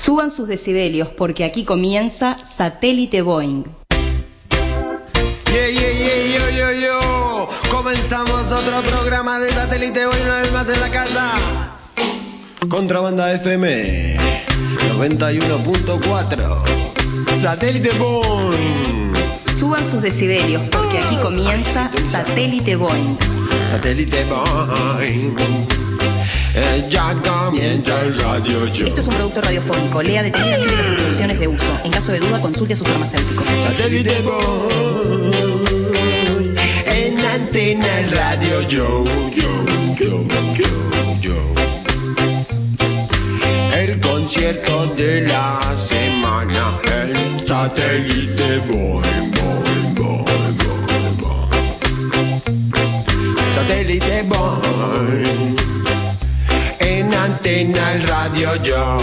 Suban sus decibelios porque aquí comienza Satélite Boing. Yo. Comenzamos otro programa de Satélite Boing una vez más en la casa. Contrabanda FM 91.4. Satélite Boing. Suban sus decibelios porque aquí comienza Satélite Boing. Satélite Boing. Ya comienza el radio show. Esto es un producto radiofónico. Lea detenidamente las instrucciones de uso. En caso de duda, consulte a su farmacéutico. Satélite Boing. En antena el radio yo. El concierto de la semana. El Satélite Boing. Satélite Boing. En antena el radio yo.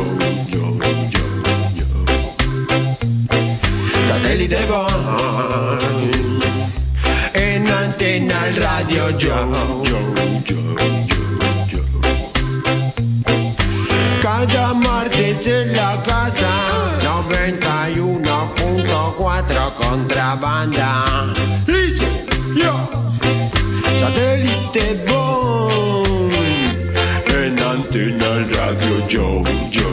Satélite Boing. En antena el radio yo. Cada martes en la casa 91.4 contrabanda. Listen, yo. Satélite Boing. En antena el radio yo.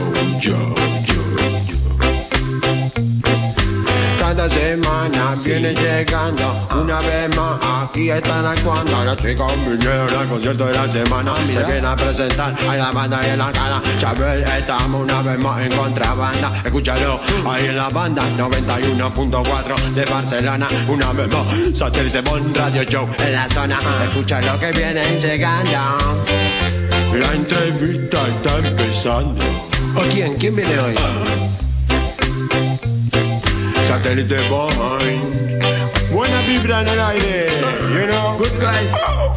Cada semana viene llegando una vez más. Aquí están actuando. Los chicos vinieron al concierto de la semana. Se vienen a presentar a la banda y en la cara. Ya ves, estamos una vez más en contrabanda. Escúchalo ahí en la banda 91.4 de Barcelona. Una vez más, Satélite Boing Radio Show en la zona. Escúchalo que vienen llegando. La entrevista está empezando. ¿O quién? ¿Quién viene hoy? Satélite Boing. Buena vibra en el aire. You know? Good vibes.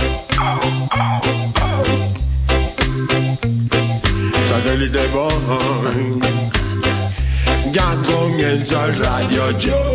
Satélite Boing. Ya comienza el radio yo.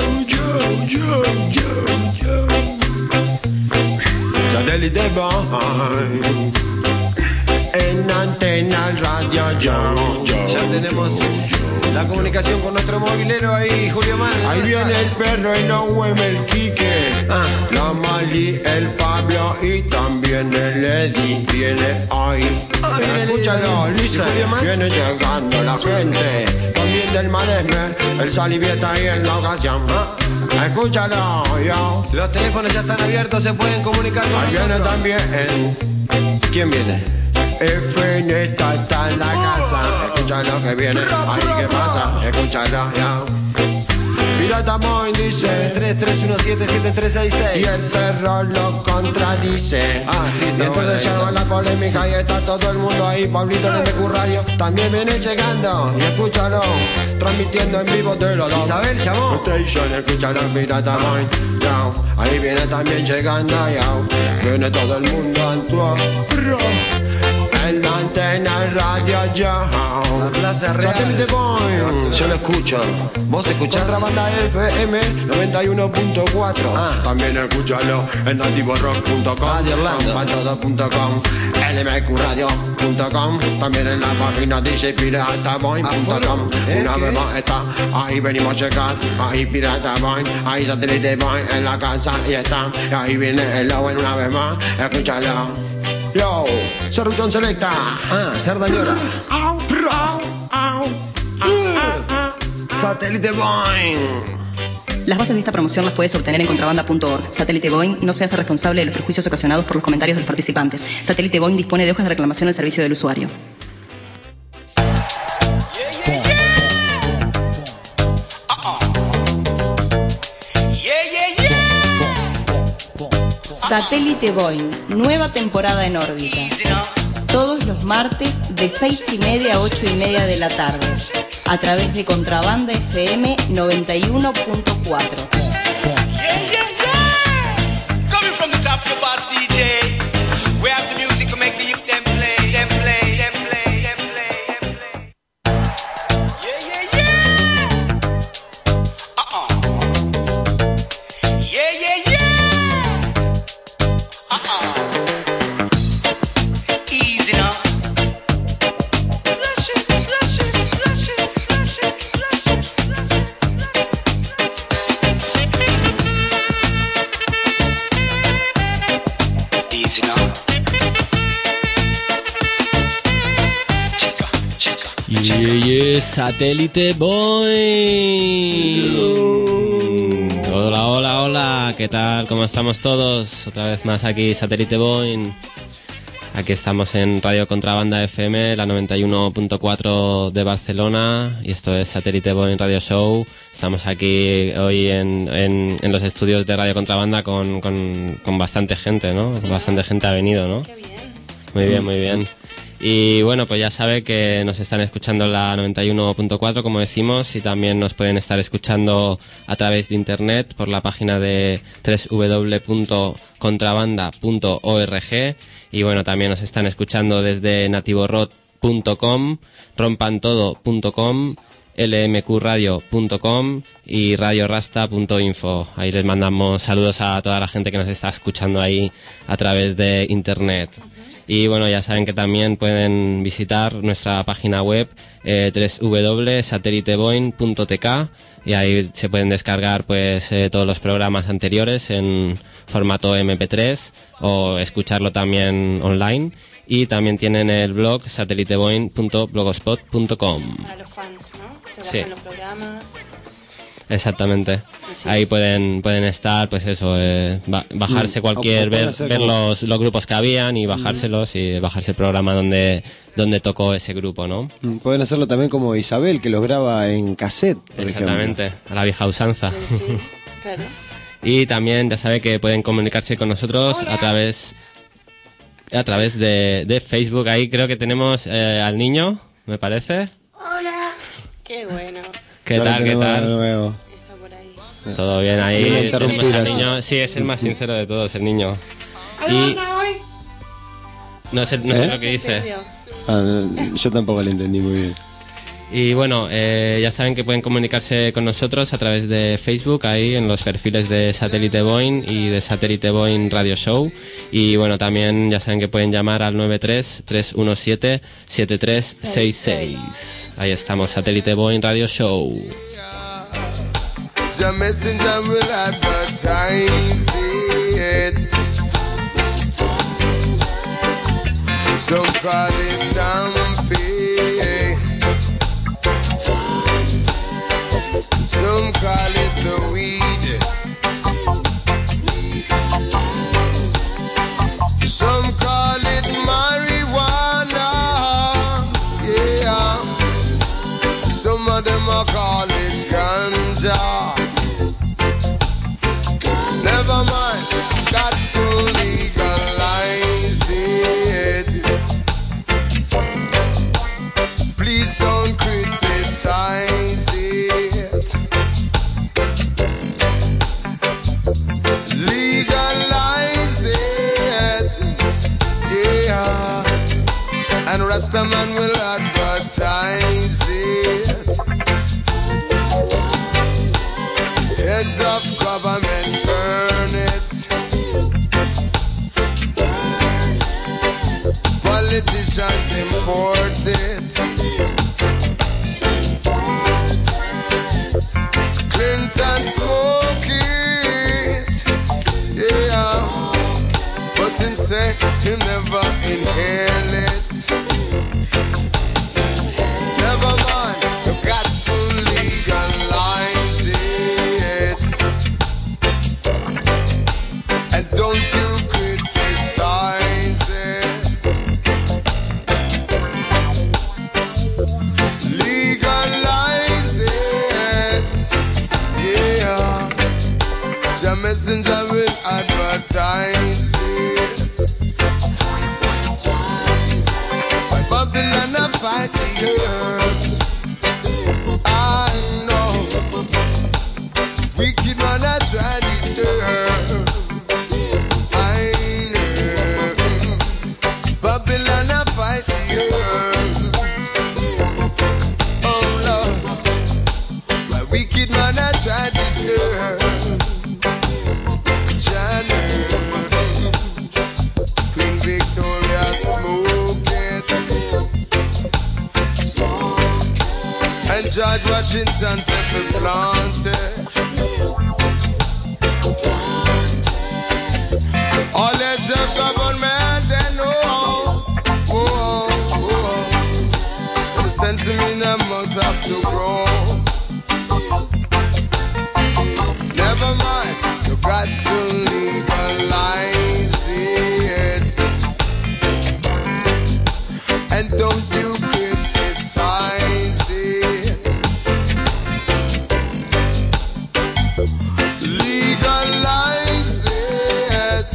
Satélite Boing. En antena el radio yo. Ya tenemos la comunicación con nuestro movilero ahí, Julio Man. Ahí viene el perro y no hueme el Quique. La Mali, el Pablo y también el Eddie viene hoy. Escúchalo, Lisa. Viene llegando la gente. También del Maresme, el Salivieta ahí en la ocasión. Escúchalo, yo. Los teléfonos ya están abiertos, se pueden comunicar con nosotros. Ahí viene también. ¿Quién viene? Fineta está en la casa. Escucha lo que viene. Ahí qué pasa. Escúchalo ya. Pirata Boing dice 33177366. Y el perro lo contradice. Sí, y entonces llama la polémica y está todo el mundo ahí. Pablito de MQ Radio también viene llegando. Y escúchalo, transmitiendo en vivo de los dos. Isabel llamó. Station, escúchalo, Pirata Boing. Ahí viene también llegando ya. Viene todo el mundo actuó. En la antena el radio yo. La Plaza Real. Satélite Boing. Yo lo escucho. ¿Vos escuchás? Contrabanda FM 91.4. También escúchalo en nativorock.com, pantodo.com, lmqradio.com. También en la página djpirataboing.com. Una vez más está. Ahí venimos a checar. Ahí Pirata Boing. Ahí Satélite Boing en la casa y está. Ahí viene el Owen una vez más. Escúchalo. Yo, Cerruchón Selecta. Cerdañora. Satélite Boing. Las bases de esta promoción las puedes obtener en contrabanda.org. Satélite Boing no se hace responsable de los perjuicios ocasionados por los comentarios de los participantes. Satélite Boing dispone de hojas de reclamación al servicio del usuario. Satélite Boing, nueva temporada en órbita. Todos los martes de 6:30 a 8:30 de la tarde. A través de Contrabanda FM 91.4. Easy now. Flush it. Satélite Boing. Hola, hola, hola. ¿Qué tal? ¿Cómo estamos todos? Otra vez más aquí, Satélite Boing. Aquí estamos en Radio Contrabanda FM, la 91.4 de Barcelona, y esto es Satélite Boing Radio Show. Estamos aquí hoy en los estudios de Radio Contrabanda con bastante gente, ¿no? Sí. Bastante gente ha venido, ¿no? Qué bien. Muy bien, muy bien. Y bueno, pues ya sabe que nos están escuchando en la 91.4, como decimos, y también nos pueden estar escuchando a través de internet por la página de www.contrabanda.org. Y bueno, también nos están escuchando desde nativorod.com, rompantodo.com, lmqradio.com y radiorasta.info. Ahí les mandamos saludos a toda la gente que nos está escuchando ahí a través de internet. Y bueno, ya saben que también pueden visitar nuestra página web www.sateliteboing.tk, y ahí se pueden descargar pues todos los programas anteriores en formato MP3 o escucharlo también online. Y también tienen el blog sateliteboing.blogspot.com. Para los fans, ¿no? Se Sí. bajan los programas. Exactamente. Así Ahí es. pueden estar, pues eso, bajarse cualquier, ver los grupos que habían y bajárselos y bajarse el programa donde tocó ese grupo, ¿no? Pueden hacerlo también como Isabel, que los graba en cassette, por Exactamente, a la vieja usanza. Sí, claro. Y también ya sabe que pueden comunicarse con nosotros a través de Facebook. Ahí creo que tenemos al niño, me parece. Qué bueno. ¿Qué tal? ¿Qué tal? Está por ahí. Todo bien ahí. Sí, Tenemos interrumpir al así. niño. Sí, es el más sincero de todos, el niño. Y no sé lo que dice. Dios. Yo tampoco lo entendí muy bien. Y bueno, ya saben que pueden comunicarse con nosotros a través de Facebook, ahí en los perfiles de Satélite Boing y de Satélite Boing Radio Show. Y bueno, también ya saben que pueden llamar al 93-317-7366. Ahí estamos, Satélite Boing Radio Show. The messenger will advertise it. Some call it dumpy. Some call it the weed. Some call it marijuana. Yeah. Some of them are call it ganja. Never mind, got to legalize it. Please don't criticize it. Legalize it, yeah. And Rastaman will advertise it. Heads of government burn it. Politicians import it. Clinton smoke it. Yeah. But him say him never inhale it. Never mind, you got to legalize it. And don't you criticize it. Legalize it. Yeah. The messenger will advertise it. By Babylon I fight the earth. I know. Wicked man I try to disturb. I know. Babylon I fight the earth. Oh Lord. My wicked man I try to disturb. Queen Victoria smoke it. And George Washington said to plant it. All let the government they know. sense in them must have to grow. Never mind, you got to legalize it. And don't you criticize it. Legalize it,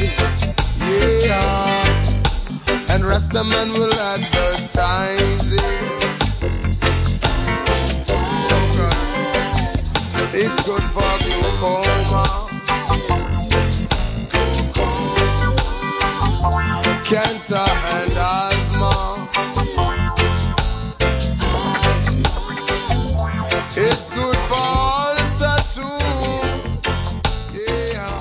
yeah. And Rastaman will advertise it. It's good for glaucoma, cancer and asthma. It's good for ulcer too. Yeah.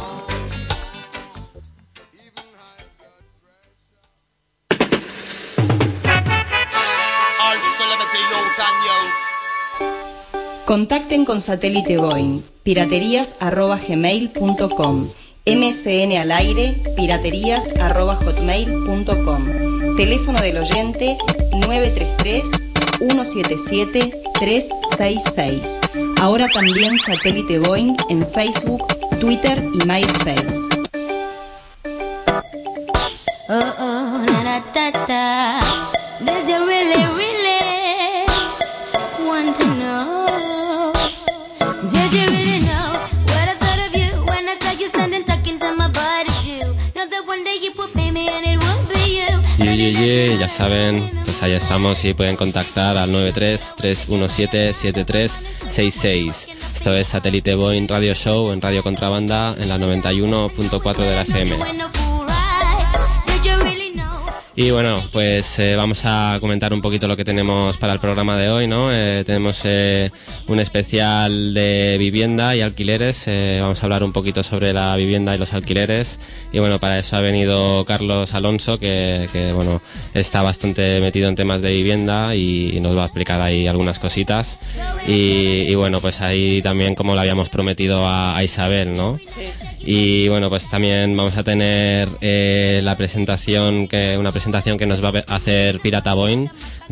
Even high blood pressure. All celebrity youth and youth. Contacten con Satélite Boing, piraterías@gmail.com, MSN al aire, piraterías@hotmail.com, teléfono del oyente 933-177-366. Ahora también Satélite Boing en Facebook, Twitter y MySpace. Does you really, really want to know? Did you really know what I thought of you when I saw you standing talking to my body? You know that one day you would be me and it won't be you. Ya saben, pues allá estamos y pueden contactar al 93-317-7366. Esto es Satélite Boing Radio Show en Radio Contrabanda en la 91.4 de la FM. Y bueno, pues vamos a comentar un poquito lo que tenemos para el programa de hoy, ¿no? Tenemos un especial de vivienda y alquileres. Vamos a hablar un poquito sobre la vivienda y los alquileres. Y bueno, para eso ha venido Carlos Alonso, que bueno, está bastante metido en temas de vivienda y nos va a explicar ahí algunas cositas. Y bueno, pues ahí también, como le habíamos prometido a Isabel, ¿no? Sí. Y bueno, pues también vamos a tener una presentación que nos va a hacer Pirata Boing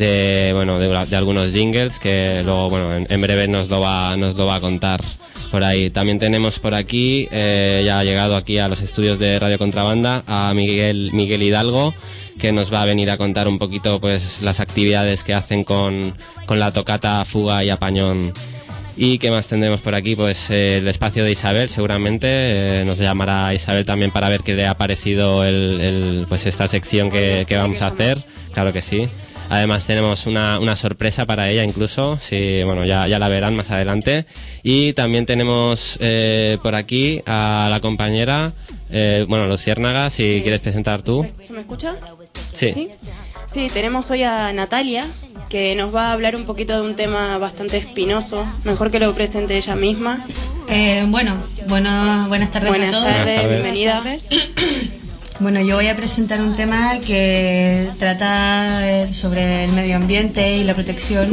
de algunos jingles que luego, bueno, en breve nos lo va a contar por ahí. También tenemos por aquí, ya ha llegado aquí a los estudios de Radio Contrabanda, a Miguel Hidalgo, que nos va a venir a contar un poquito pues las actividades que hacen con la tocata, fuga y apañón. ¿Y qué más tendremos por aquí? Pues el espacio de Isabel, seguramente. Nos llamará Isabel también para ver qué le ha parecido pues esta sección que vamos a hacer. Claro que sí. Además tenemos una sorpresa para ella incluso. Sí, bueno, ya la verán más adelante. Y también tenemos por aquí a la compañera, Luciérnaga, si Sí. quieres presentar tú. ¿Se me escucha? Sí. Sí, tenemos hoy a Natalia, que nos va a hablar un poquito de un tema bastante espinoso. Mejor que lo presente ella misma. Buenas tardes Buenas a todos. tardes, tardes. bienvenida. Bueno, yo voy a presentar un tema que trata sobre el medio ambiente y la protección,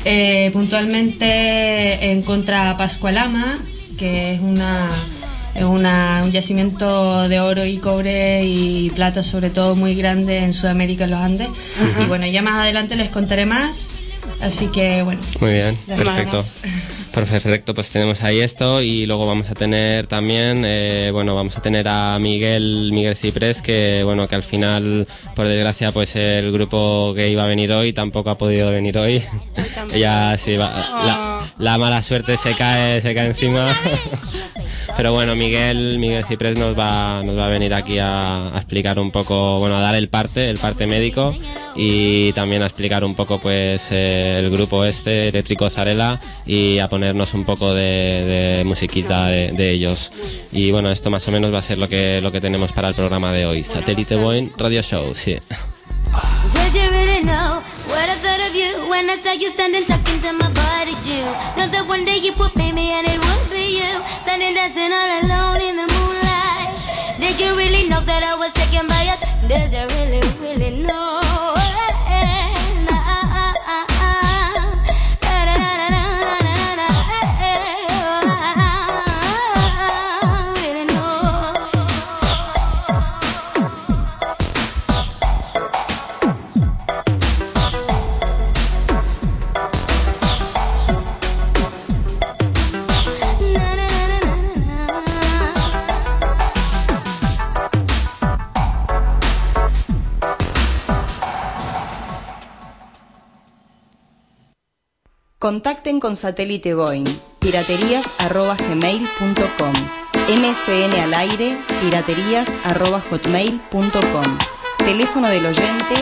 puntualmente en contra Pascualama, que es un yacimiento de oro y cobre y plata, sobre todo muy grande en Sudamérica, en los Andes. Y bueno, ya más adelante les contaré más, así que bueno. Muy bien, Ya perfecto. vamos. Perfecto, pues tenemos ahí esto y luego vamos a tener también, vamos a tener a Miguel Ciprés, que al final, por desgracia, pues el grupo que iba a venir hoy tampoco ha podido venir hoy. Ya sí, la mala suerte se cae encima. Pero bueno, Miguel Ciprés nos va a venir aquí a explicar un poco, a dar el parte médico y también a explicar un poco pues el grupo Eléctrico Zarela, y a ponernos un poco de musiquita de ellos. Y bueno, esto más o menos va a ser lo que tenemos para el programa de hoy. Satélite Boing Radio Show, sí. Did you really know what I thought of you when I saw you standing talking to my body? You know that one day you would be me and it would be you, standing dancing all alone in the moonlight. Did you really know that I was taken by it? Did you really, really know? Contacten con Satélite Boeing, piraterías@gmail.com, MSN al aire, piraterías@hotmail.com. Teléfono del oyente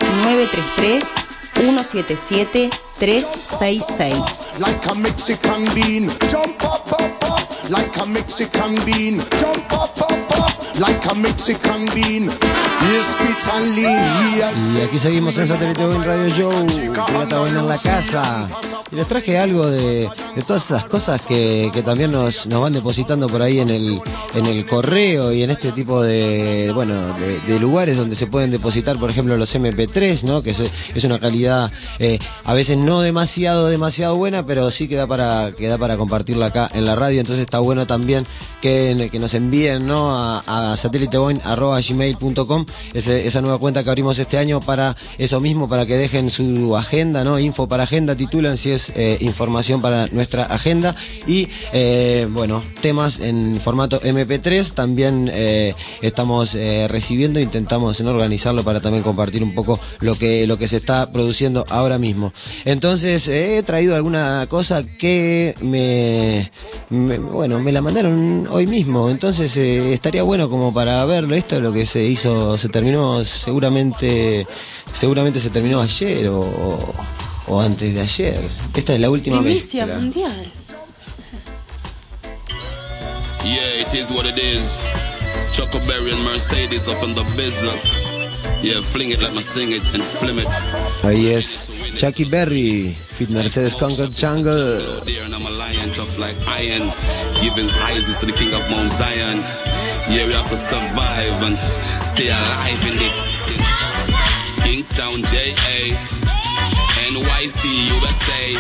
933-177-366. Like a Mexican bean, jump up, up, up. Like a Mexican bean, jump up, up, up. Like a Mexican bean, yes, spit and lean. Y aquí seguimos en Satélite Boeing Radio Show, Pirata Boeing en la casa. Y les traje algo de todas esas cosas que también nos van depositando por ahí en el correo y en este tipo de lugares donde se pueden depositar, por ejemplo, los MP3, ¿no? Que es una calidad a veces no demasiado buena, pero sí que da para compartirla acá en la radio. Entonces está bueno también que nos envíen, ¿no? a sateliteboeing@gmail.com, esa nueva cuenta que abrimos este año para eso mismo, para que dejen su agenda, ¿no? Info para agenda, titulan si es información para nuestra agenda. Y temas en formato MP3 también estamos recibiendo, intentamos organizarlo para también compartir un poco lo que se está produciendo ahora mismo. Entonces he traído alguna cosa que me la mandaron hoy mismo, entonces estaría bueno como para verlo. Esto es lo que se terminó seguramente se terminó ayer o antes de ayer. Esta es la última Primicia mezcla mundial. Yeah, it is what it is. Choco Berry and Mercedes up on the bizzle. Yeah, fling it, let me sing it and flim it. Ahí es Chucky Berry, Fit Mercedes Conquered Jungle. There and I'm a lion, tough like iron, giving prizes to the king of Mount Zion. Yeah, we have to survive and stay alive in this. Kingstown, J.A. NYC, USA.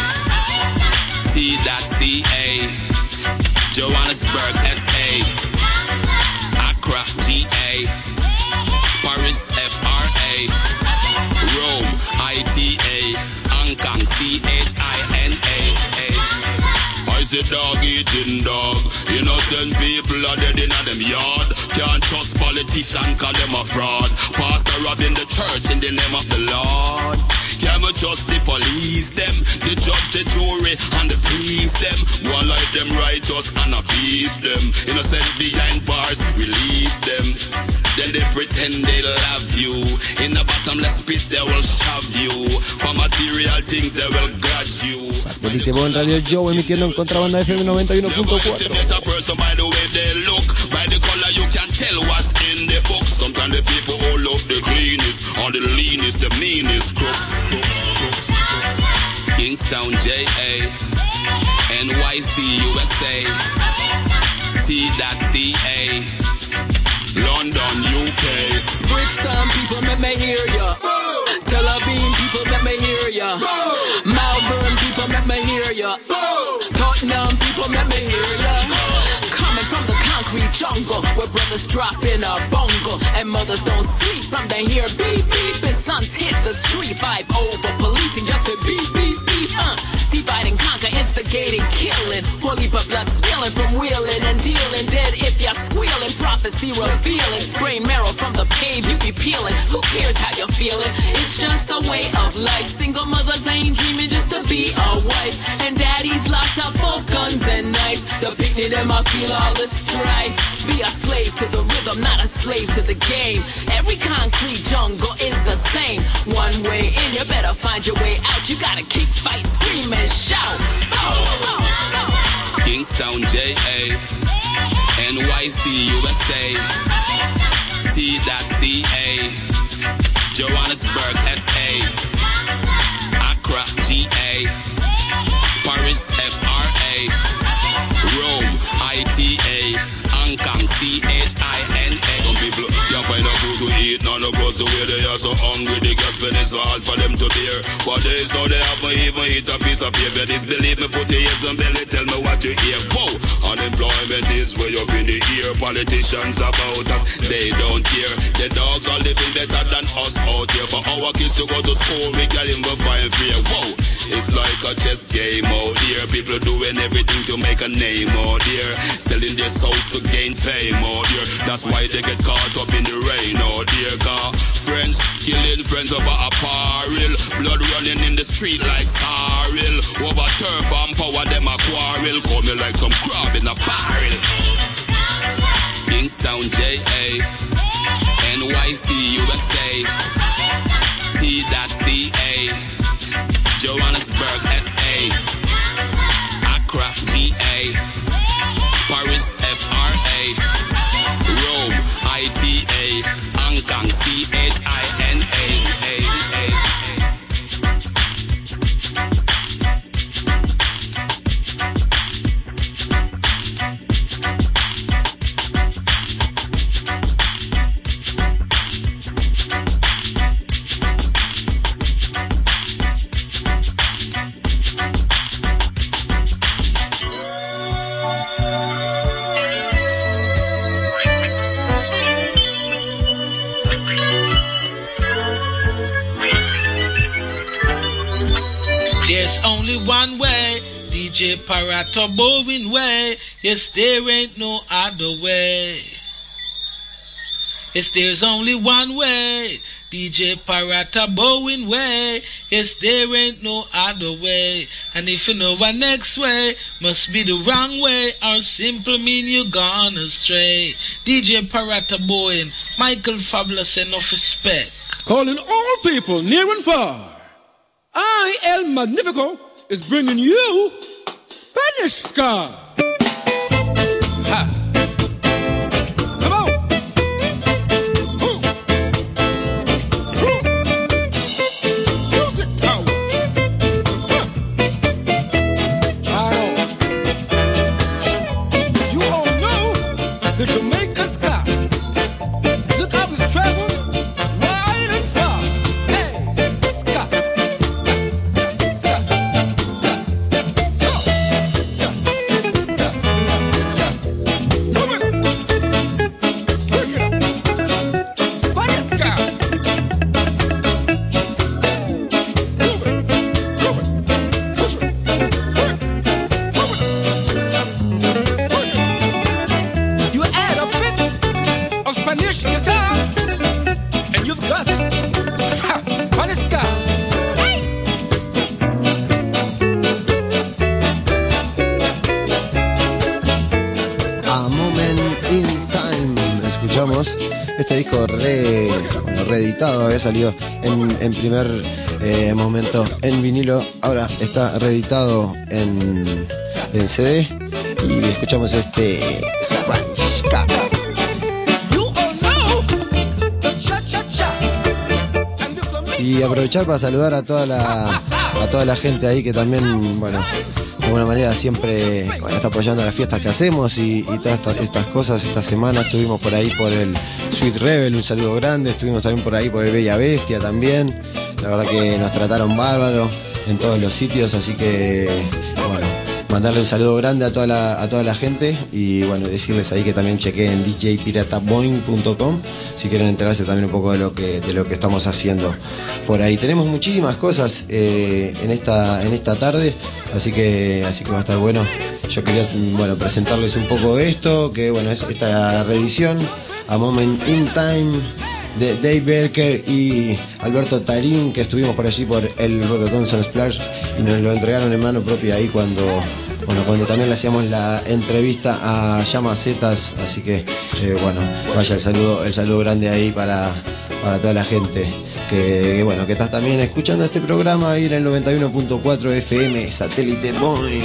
T.C.A. Johannesburg, S.A. Accra, G.A. Paris, F.R.A. Rome, I.T.A. Hong Kong, C.H.I.N.A. I say dog eating dog. Innocent people are dead in them yard. Can't trust politicians cause them a fraud. Pastor robbing the church in the name of the Lord. Can't trust the police them, the judge, the jury and the priest them. One like them righteous and appease them. Innocent behind bars, release them. Then they pretend they love you. In the bottomless pit they will shove you. For material things they will grudge you. Satélite Boeing Radio Show, emitiendo en Contrabanda FM 91.4. By the way they look, by the color you can tell what's in the book. Sometimes the people all look the cleanest, or the leanest, the meanest crooks. Kingstown, J.A. NYC, USA. T.C.A. London, UK. Bridgetown people, let me hear ya. Tel Aviv people, let me hear ya. Malvern people, let me hear ya. Tottenham people, let me hear ya. Coming from the concrete jungle, where brothers drop in a bungle and mothers don't sleep from they hear beep beep and sons hit the street. 5 over policing just for beep beep beep. Divide and conquer, instigating, killing. Holy but blood spilling from wheeling and dealing. Dead if you're squealing, prophecy revealing. Brain marrow from the pave you be peeling. Who cares how you're feeling? It's just a way of life. Single mothers ain't dreaming just to be a wife. And daddy's locked up for guns and knives. The picnic them I feel all the strife. Be a slave to the rhythm, not a slave to the game. Every concrete jungle is the same. One way in, you better find your way out. You gotta kick, fight, scream and shout. Kingstown, J.A. NYC, USA. T.C.A. Johannesburg, S.A. Accra, G.A. Paris, F.R.A. Rome, I.T.A. Hong Kong, C.H.I.N.A. Some people can't find out food to eat, none of us the way they are so hungry. They got spend so hard for them to bear. For days now they haven't even eat a piece of paper. Disbelieve me, put the ears on belly, tell me what you hear. Whoa, unemployment is way up in the ear. Politicians about us, they don't care. The dogs are living better than us out here. For our kids to go to school, we can't even find fear. Whoa, it's like a chess game out here. People doing everything to make a name out here. Selling their souls to gain fame out here. That's why they get caught up in the rain out here. Friends killing friends over apparel. Blood running in the street like sorry. barrel. Over turf and power, them a quarrel. Coming like some crab in a barrel. Kingstown, J.A. NYC, USA. T.ca. Johannesburg, S.A. Accra, G.A. Paris, F.R.A. Rome, I.T.A. Hong Kong, C.H.I.N.A. There's only one way, DJ Parato Bowen way. Yes, there ain't no other way. Yes, there's only one way, DJ Parato Bowen way. Yes, there ain't no other way. And if you know what next way, must be the wrong way, or simple mean you gone astray. DJ Parato Bowen, Michael Fabulous, enough respect. Calling all people near and far. I, El Magnifico, is bringing you Spanish Ska. Ha. Come on. Music power. Huh. You all know the Jamaica Ska. Look how it's traveled wide and far. Hey, Ska. Este disco reeditado, había salido en primer momento en vinilo, ahora está reeditado en CD y escuchamos este Spanish Ska. Y aprovechar para saludar a toda la gente ahí que también, bueno, de alguna manera siempre está apoyando las fiestas que hacemos y todas estas cosas. Esta semana estuvimos por ahí por el Sweet Rebel, un saludo grande. Estuvimos también por ahí por el Bella Bestia también. La verdad que nos trataron bárbaro en todos los sitios, así que bueno, mandarle un saludo grande a toda la gente y bueno, decirles ahí que también chequeen djpirataboing.com si quieren enterarse también un poco de lo que estamos haciendo por ahí. Tenemos muchísimas cosas en esta tarde, así que va a estar bueno. Yo quería presentarles un poco esto, que bueno, es esta reedición A Moment in Time de Dave Berker y Alberto Tarín, que estuvimos por allí por el Rototom Sun Splash y nos lo entregaron en mano propia ahí cuando también le hacíamos la entrevista a Llamazetas, así que vaya el saludo grande ahí para toda la gente que estás también escuchando este programa ahí en el 91.4 FM Satélite Boing.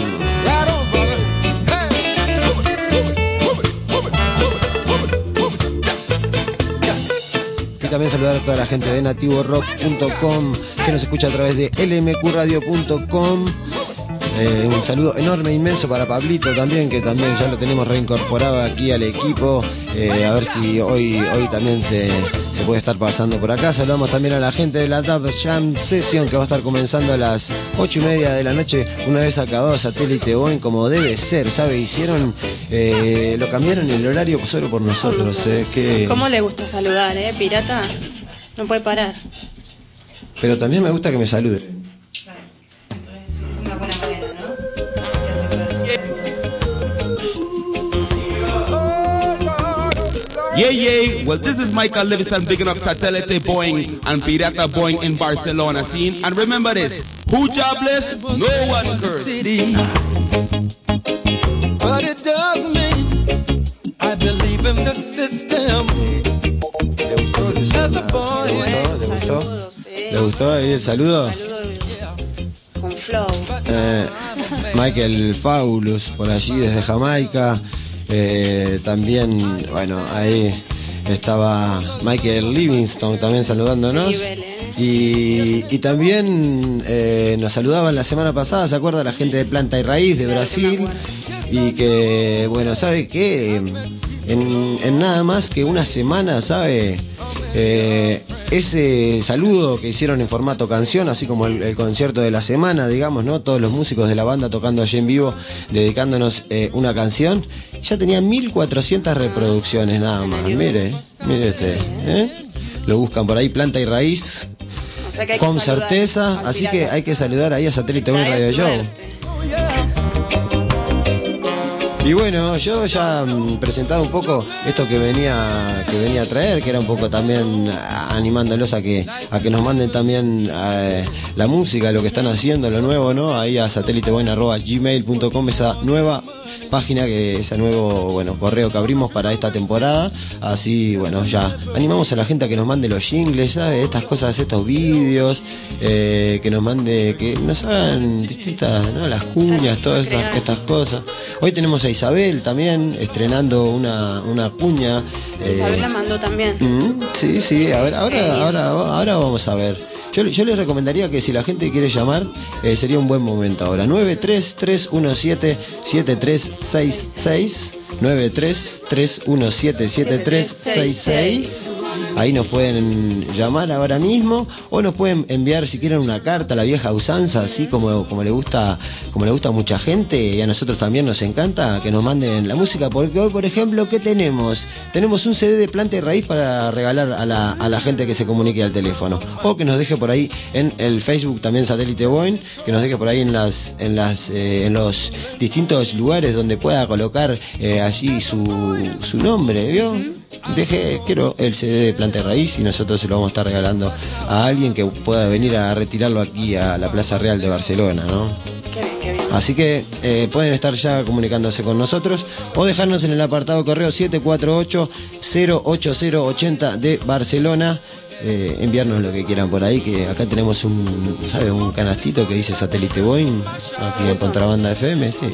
También saludar a toda la gente de nativorock.com que nos escucha a través de lmqradio.com. Un saludo enorme, inmenso para Pablito también, que también ya lo tenemos reincorporado aquí al equipo. A ver si hoy también se puede estar pasando por acá. Saludamos también a la gente de la Dub Jam Session, que va a estar comenzando a las 8:30 de la noche, una vez acabado Satélite Boing, como debe ser, ¿sabe? Lo cambiaron el horario solo por nosotros. ¿Cómo le gusta saludar, pirata? No puede parar. Pero también me gusta que me saluden. Una buena manera, ¿no? Yeah. Well, this is Michael Livingston bigging up Satellite Boeing and Pirata Boeing in Barcelona scene. And remember this, who jobless, no one cursed. But it doesn't mean I believe in the system. ¿Le gustó ahí el saludo? Con flow. Michael Faulus por allí desde Jamaica. También, bueno, ahí estaba Michael Livingston también saludándonos. Y también nos saludaban la semana pasada, ¿se acuerda? La gente de Planta y Raíz de Brasil. Y que, bueno, ¿sabe qué? En nada más que una semana, ¿sabe? Ese saludo que hicieron en formato canción, así como el concierto de la semana, digamos, ¿no? Todos los músicos de la banda tocando allí en vivo, dedicándonos una canción, ya tenía 1400 reproducciones nada más. Mire usted, lo buscan por ahí, Planta y Raíz, o sea con certeza, así que hay que saludar ahí a Satélite Boeing Radio Show. Y bueno, yo ya presentaba un poco esto que venía a traer, que era un poco también animándolos a que nos manden también la música, lo que están haciendo, lo nuevo, ¿no? Ahí a sateliteboeing@gmail.com, esa nueva página, ese nuevo, bueno, correo que abrimos para esta temporada. Así, bueno, ya animamos a la gente a que nos mande los jingles, ¿sabes? Estas cosas, estos vídeos, que nos mande, que nos hagan distintas, ¿no? Las cuñas, todas estas cosas. Hoy tenemos a Isabel también estrenando una cuña. Isabel la mandó también. Sí, a ver, ahora vamos a ver. Yo les recomendaría que si la gente quiere llamar, sería un buen momento ahora. 933177366, 933177366. Ahí nos pueden llamar ahora mismo, o nos pueden enviar, si quieren, una carta a la vieja usanza, así como le gusta a mucha gente, y a nosotros también nos encanta que nos manden la música, porque hoy, por ejemplo, ¿qué tenemos? Tenemos un CD de Planta y Raíz para regalar a la gente que se comunique al teléfono, o que nos deje por ahí en el Facebook también Satélite Boeing, que nos deje por ahí en los distintos lugares donde pueda colocar allí su nombre, ¿vio? Quiero el CD de Planta y Raíz, y nosotros se lo vamos a estar regalando a alguien que pueda venir a retirarlo aquí a la Plaza Real de Barcelona, ¿no? Qué bien. Así que pueden estar ya comunicándose con nosotros o dejarnos en el apartado correo 748-08080 de Barcelona. Enviarnos lo que quieran por ahí, que acá tenemos un canastito que dice Satélite Boeing, aquí en Contrabanda FM, sí.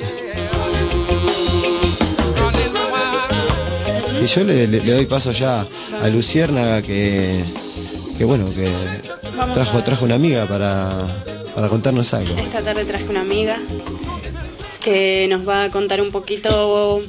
Y yo le doy paso ya a Luciérnaga, que trajo una amiga para contarnos algo. Esta tarde traje una amiga que nos va a contar un poquito.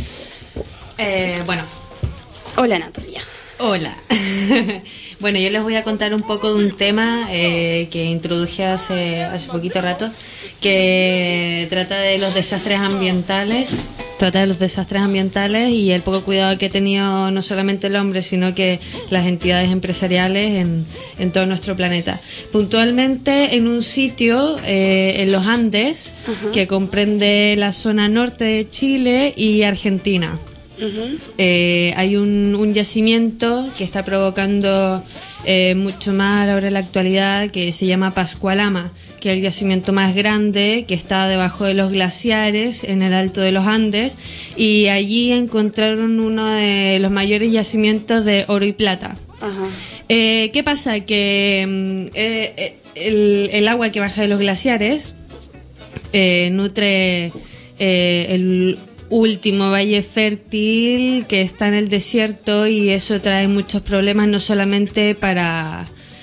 Hola, Natalia. Hola. Bueno, yo les voy a contar un poco de un tema que introduje hace poquito rato, que trata de los desastres ambientales. Y el poco cuidado que ha tenido no solamente el hombre, sino que las entidades empresariales en todo nuestro planeta. Puntualmente en un sitio en los Andes, que comprende la zona norte de Chile y Argentina. Hay un yacimiento que está provocando mucho mal ahora en la actualidad, que se llama Pascualama, que es el yacimiento más grande, que está debajo de los glaciares en el alto de los Andes, y allí encontraron uno de los mayores yacimientos de oro y plata. ¿Qué pasa? Que el agua que baja de los glaciares nutre el último valle fértil que está en el desierto, y eso trae muchos problemas, no solamente para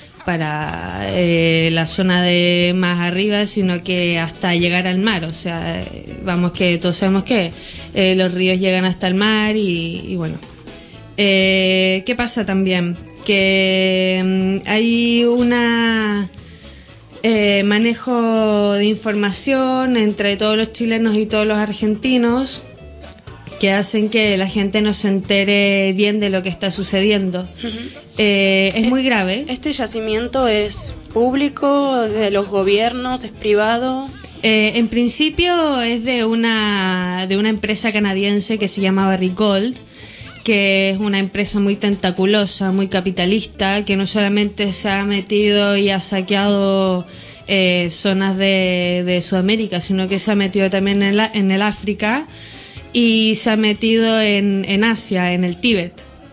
la zona de más arriba, sino que hasta llegar al mar. O sea, que todos sabemos que los ríos llegan hasta el mar, y bueno. ¿Qué pasa también? Que hay una manejo de información entre todos los chilenos y todos los argentinos, que hacen que la gente no se entere bien de lo que está sucediendo. Es muy grave. ¿Este yacimiento es público, de los gobiernos, es privado? En principio es de una empresa canadiense que se llama Barrick Gold, que es una empresa muy tentaculosa, muy capitalista, que no solamente se ha metido y ha saqueado zonas de Sudamérica, sino que se ha metido también en el África y se ha metido en Asia, en el Tíbet.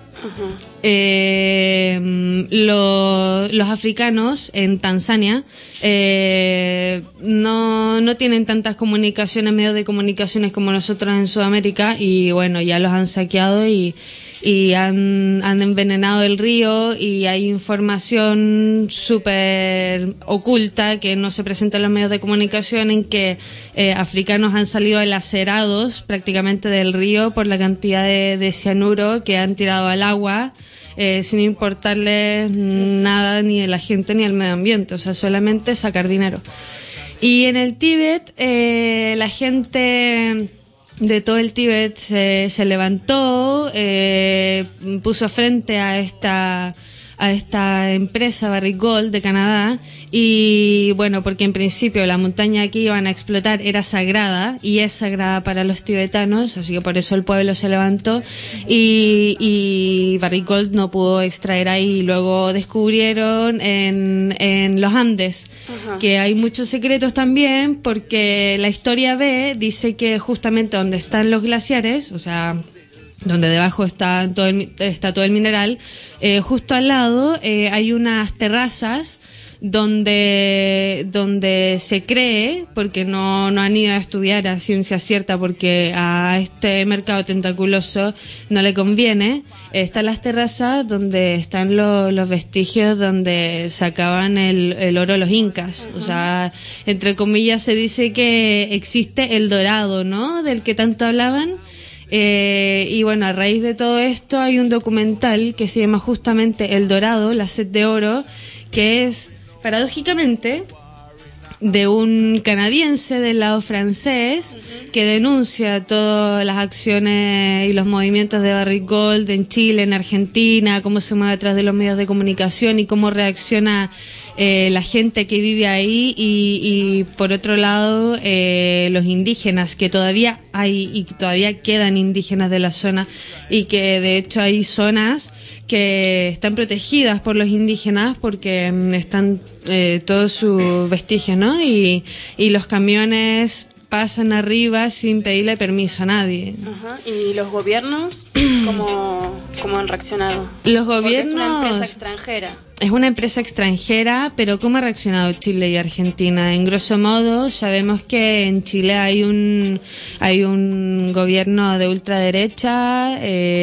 Los africanos en Tanzania no tienen tantas comunicaciones, medios de comunicaciones como nosotros en Sudamérica, y bueno, ya los han saqueado y han envenenado el río, y hay información súper oculta que no se presenta en los medios de comunicación, en que africanos han salido lacerados prácticamente del río por la cantidad de cianuro que han tirado al agua, sin importarles nada ni a la gente ni al medio ambiente, o sea, solamente sacar dinero. Y en el Tíbet la gente de todo el Tíbet se levantó, puso frente a esta empresa Barrick Gold de Canadá, y bueno, porque en principio la montaña que iban a explotar era sagrada, y es sagrada para los tibetanos, así que por eso el pueblo se levantó, y Barrick Gold no pudo extraer ahí. Y luego descubrieron en los Andes que hay muchos secretos también, porque la historia B dice que justamente donde están los glaciares, o sea, donde debajo está todo el mineral, justo al lado hay unas terrazas donde se cree, porque no han ido a estudiar a ciencia cierta, porque a este mercado tentaculoso no le conviene, están las terrazas donde están los vestigios donde sacaban el oro los incas. O sea, entre comillas se dice que existe el dorado, ¿no?, del que tanto hablaban. Y bueno, a raíz de todo esto hay un documental que se llama justamente El Dorado, la sed de oro, que es, paradójicamente, de un canadiense del lado francés que denuncia todas las acciones y los movimientos de Barrick Gold en Chile, en Argentina, cómo se mueve atrás de los medios de comunicación y cómo reacciona la gente que vive ahí, y por otro lado los indígenas, que todavía hay y que todavía quedan indígenas de la zona, y que de hecho hay zonas que están protegidas por los indígenas porque están todos sus vestigios, ¿no? Y los camiones pasan arriba sin pedirle permiso a nadie. Ajá. ¿Y los gobiernos cómo han reaccionado? Los Porque gobiernos... es una empresa extranjera. Es una empresa extranjera, pero ¿cómo ha reaccionado Chile y Argentina? En grosso modo, sabemos que en Chile hay un gobierno de ultraderecha,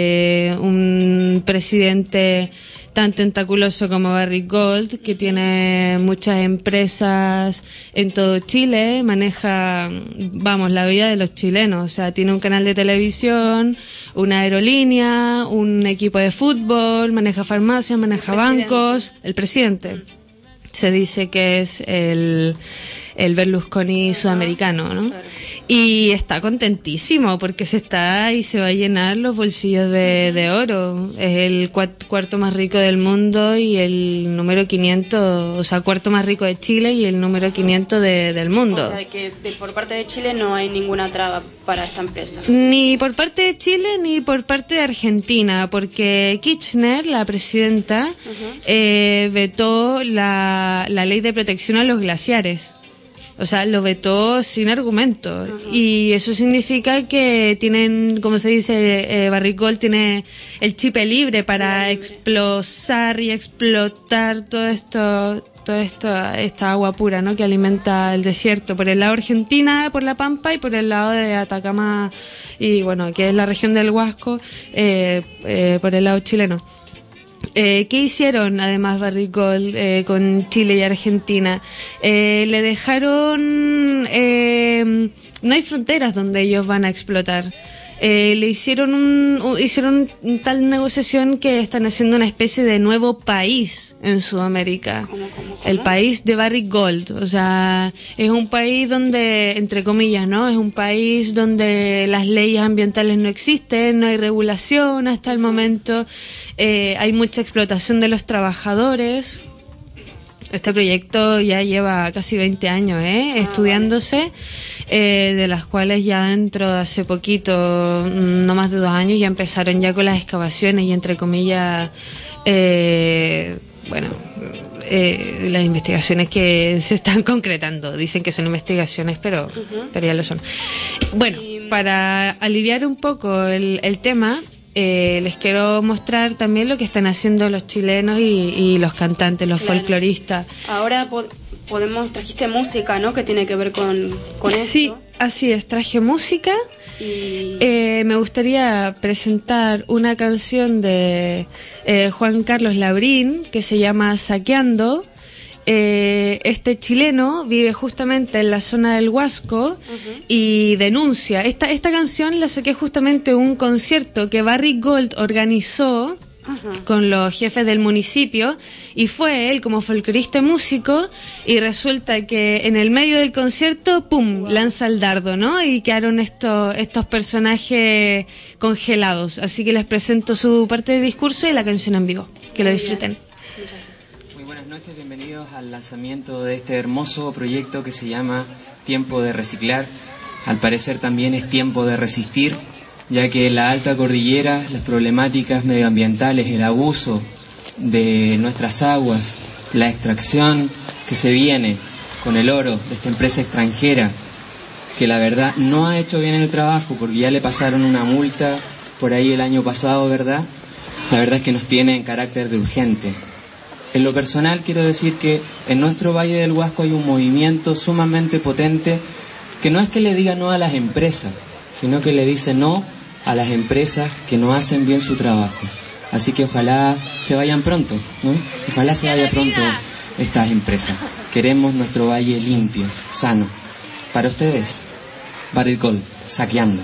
un presidente tan tentaculoso como Barrick Gold, que tiene muchas empresas en todo Chile, maneja, la vida de los chilenos, o sea, tiene un canal de televisión, una aerolínea, un equipo de fútbol, maneja farmacias, maneja bancos. El presidente se dice que es el Berlusconi sudamericano, ¿no? Claro. Y está contentísimo porque se va a llenar los bolsillos de oro. Es el cuarto más rico del mundo y el número 500, o sea, cuarto más rico de Chile y el número 500 del mundo. O sea, que por parte de Chile no hay ninguna traba para esta empresa. Ni por parte de Chile ni por parte de Argentina, porque Kirchner, la presidenta, vetó la ley de protección a los glaciares. O sea, lo vetó sin argumento. Y eso significa que tienen, como se dice, Barrick Gold tiene el chip libre para explosar y explotar todo esto, esta agua pura, ¿no?, que alimenta el desierto. Por el lado Argentina, por la Pampa, y por el lado de Atacama, y bueno, que es la región del Huasco, por el lado chileno. ¿Qué hicieron además Barrick Gold con Chile y Argentina? Le dejaron... no hay fronteras donde ellos van a explotar. Le hicieron tal negociación que están haciendo una especie de nuevo país en Sudamérica. ¿Cómo? El país de Barrick Gold. O sea, es un país donde, entre comillas, ¿no?, es un país donde las leyes ambientales no existen, no hay regulación hasta el momento, hay mucha explotación de los trabajadores. Este proyecto ya lleva casi 20 años estudiándose. de las cuales ya dentro de hace poquito, no más de 2 años, ya empezaron ya con las excavaciones y entre comillas, las investigaciones que se están concretando. Dicen que son investigaciones, pero ya lo son. Bueno, para aliviar un poco el tema, les quiero mostrar también lo que están haciendo los chilenos y los cantantes, los folcloristas. Ahora trajiste música, ¿no? Que tiene que ver con esto. Sí, así es, traje música. Me gustaría presentar una canción de Juan Carlos Labrín que se llama Saqueando. Este chileno vive justamente en la zona del Huasco y denuncia. Esta canción la saqué justamente de un concierto que Barry Gold organizó con los jefes del municipio, y fue él como folclorista y músico, y resulta que en el medio del concierto, ¡pum!, lanza el dardo, ¿no? Y quedaron estos personajes congelados. Así que les presento su parte de discurso y la canción en vivo. Que lo disfruten. Muy buenas noches, bienvenidos al lanzamiento de este hermoso proyecto que se llama Tiempo de Reciclar. Al parecer también es tiempo de resistir, ya que en la alta cordillera las problemáticas medioambientales, el abuso de nuestras aguas, la extracción que se viene con el oro de esta empresa extranjera, que la verdad no ha hecho bien el trabajo porque ya le pasaron una multa por ahí el año pasado, ¿verdad? La verdad es que nos tiene en carácter de urgente. En lo personal quiero decir que en nuestro Valle del Huasco hay un movimiento sumamente potente que no es que le diga no a las empresas, sino que le dice no a las empresas que no hacen bien su trabajo. Así que ojalá se vayan pronto, ¿no? Ojalá se vaya pronto estas empresas. Queremos nuestro valle limpio, sano. Para ustedes, Barry Gold, Saqueando.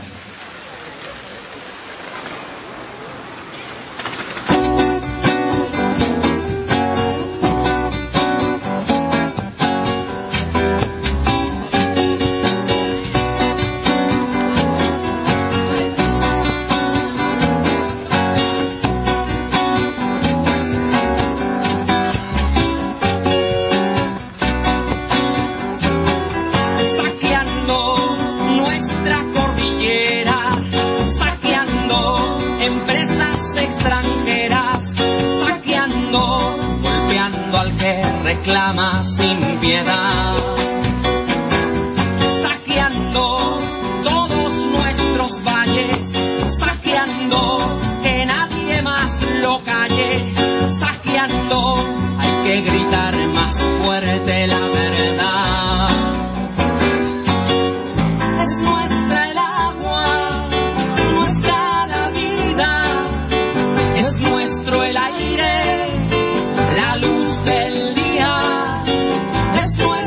Reclama sin piedad, saqueando todos nuestros valles, saqueando que nadie más lo calle, saqueando hay que gritar más fuerte la verdad. Es nuestra el agua, nuestra la vida, es nuestro el aire, la luz del día, es nuestra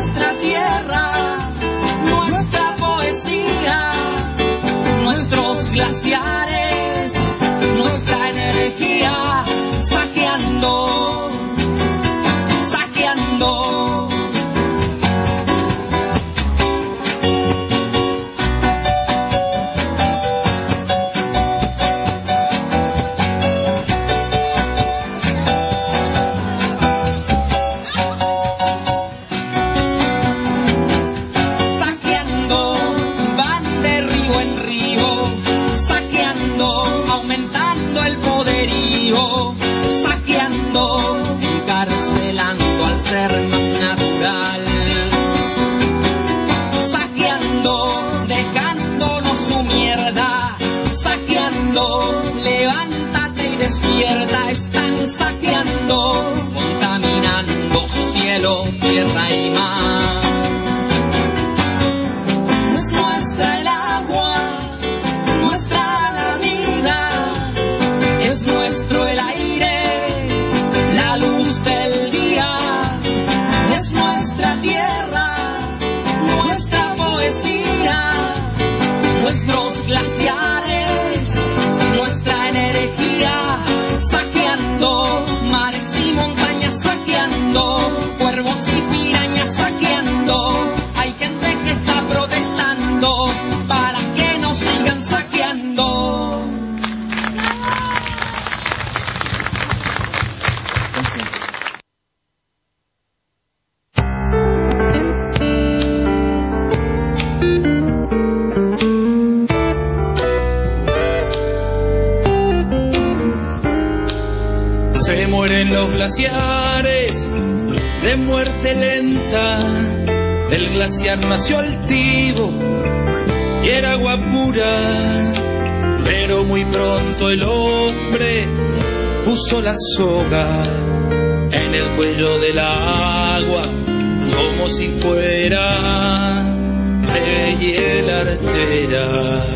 En los glaciares de muerte lenta, del glaciar nació altivo y era agua pura, pero muy pronto el hombre puso la soga en el cuello del agua, como si fuera de hiel artera.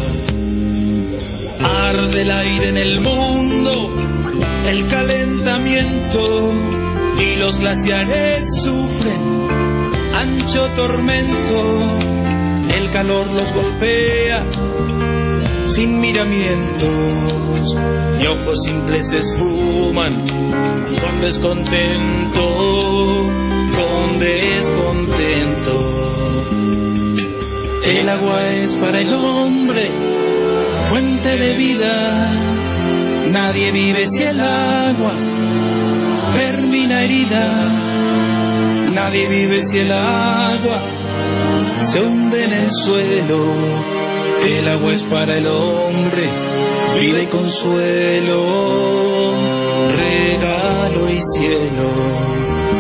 Arde el aire en el mundo, el calentamiento, y los glaciares sufren ancho tormento. El calor los golpea sin miramientos, y ojos simples se esfuman con descontento, con descontento. El agua es para el hombre fuente de vida. Nadie vive si el agua termina herida. Nadie vive si el agua se hunde en el suelo. El agua es para el hombre, vida y consuelo, regalo y cielo.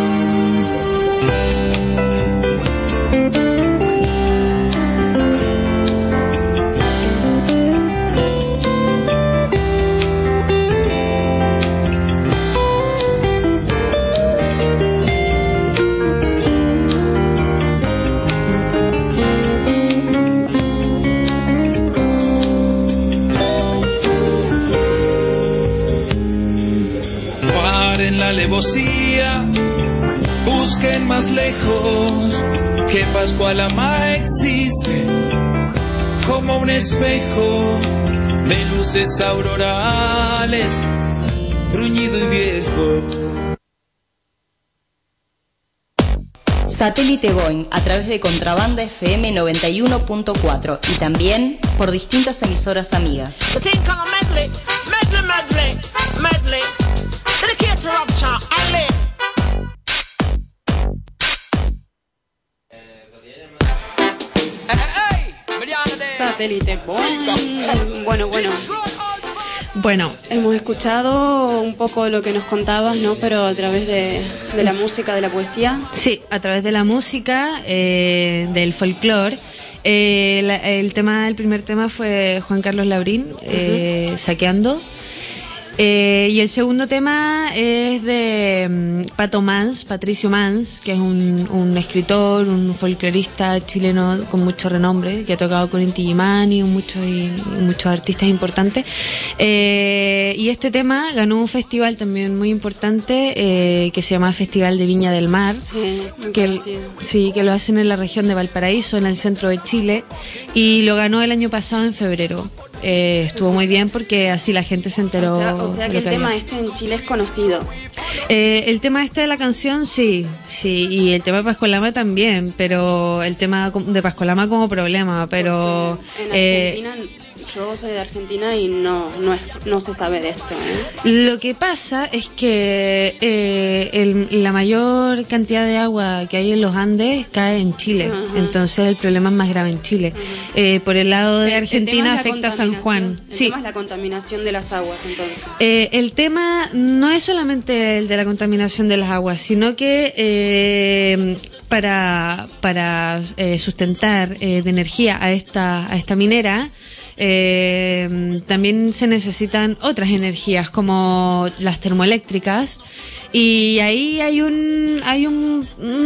Busquen más lejos, que Pascualama existe como un espejo de luces aurorales, bruñido y viejo. Satélite Boing a través de Contrabanda FM 91.4 y también por distintas emisoras amigas. Satélite Boing. Bueno, hemos escuchado un poco lo que nos contabas, ¿no? Pero a través de la música, de la poesía. Sí, a través de la música, del folclore. El primer tema fue Juan Carlos Labrín, Saqueando. Y el segundo tema es de Patricio Mans, que es un escritor, un folclorista chileno con mucho renombre, que ha tocado con Inti Illimani y muchos artistas importantes. Y este tema ganó un festival también muy importante, que se llama Festival de Viña del Mar, que lo hacen en la región de Valparaíso, en el centro de Chile, y lo ganó el año pasado en febrero. Estuvo muy bien porque así la gente se enteró. O sea que el tema este en Chile es conocido. El tema este de la canción, sí, y el tema de Pascualama también, pero el tema de Pascualama como problema, pero en Argentina, yo soy de Argentina y no se sabe de esto, ¿eh? Lo que pasa es que la mayor cantidad de agua que hay en los Andes cae en Chile. Uh-huh. Entonces el problema es más grave en Chile. Por el lado de Argentina afecta a San Juan. El tema es la contaminación de las aguas, entonces. El tema no es solamente el de la contaminación de las aguas, sino que para sustentar de energía a esta minera, también se necesitan otras energías como las termoeléctricas, y ahí hay un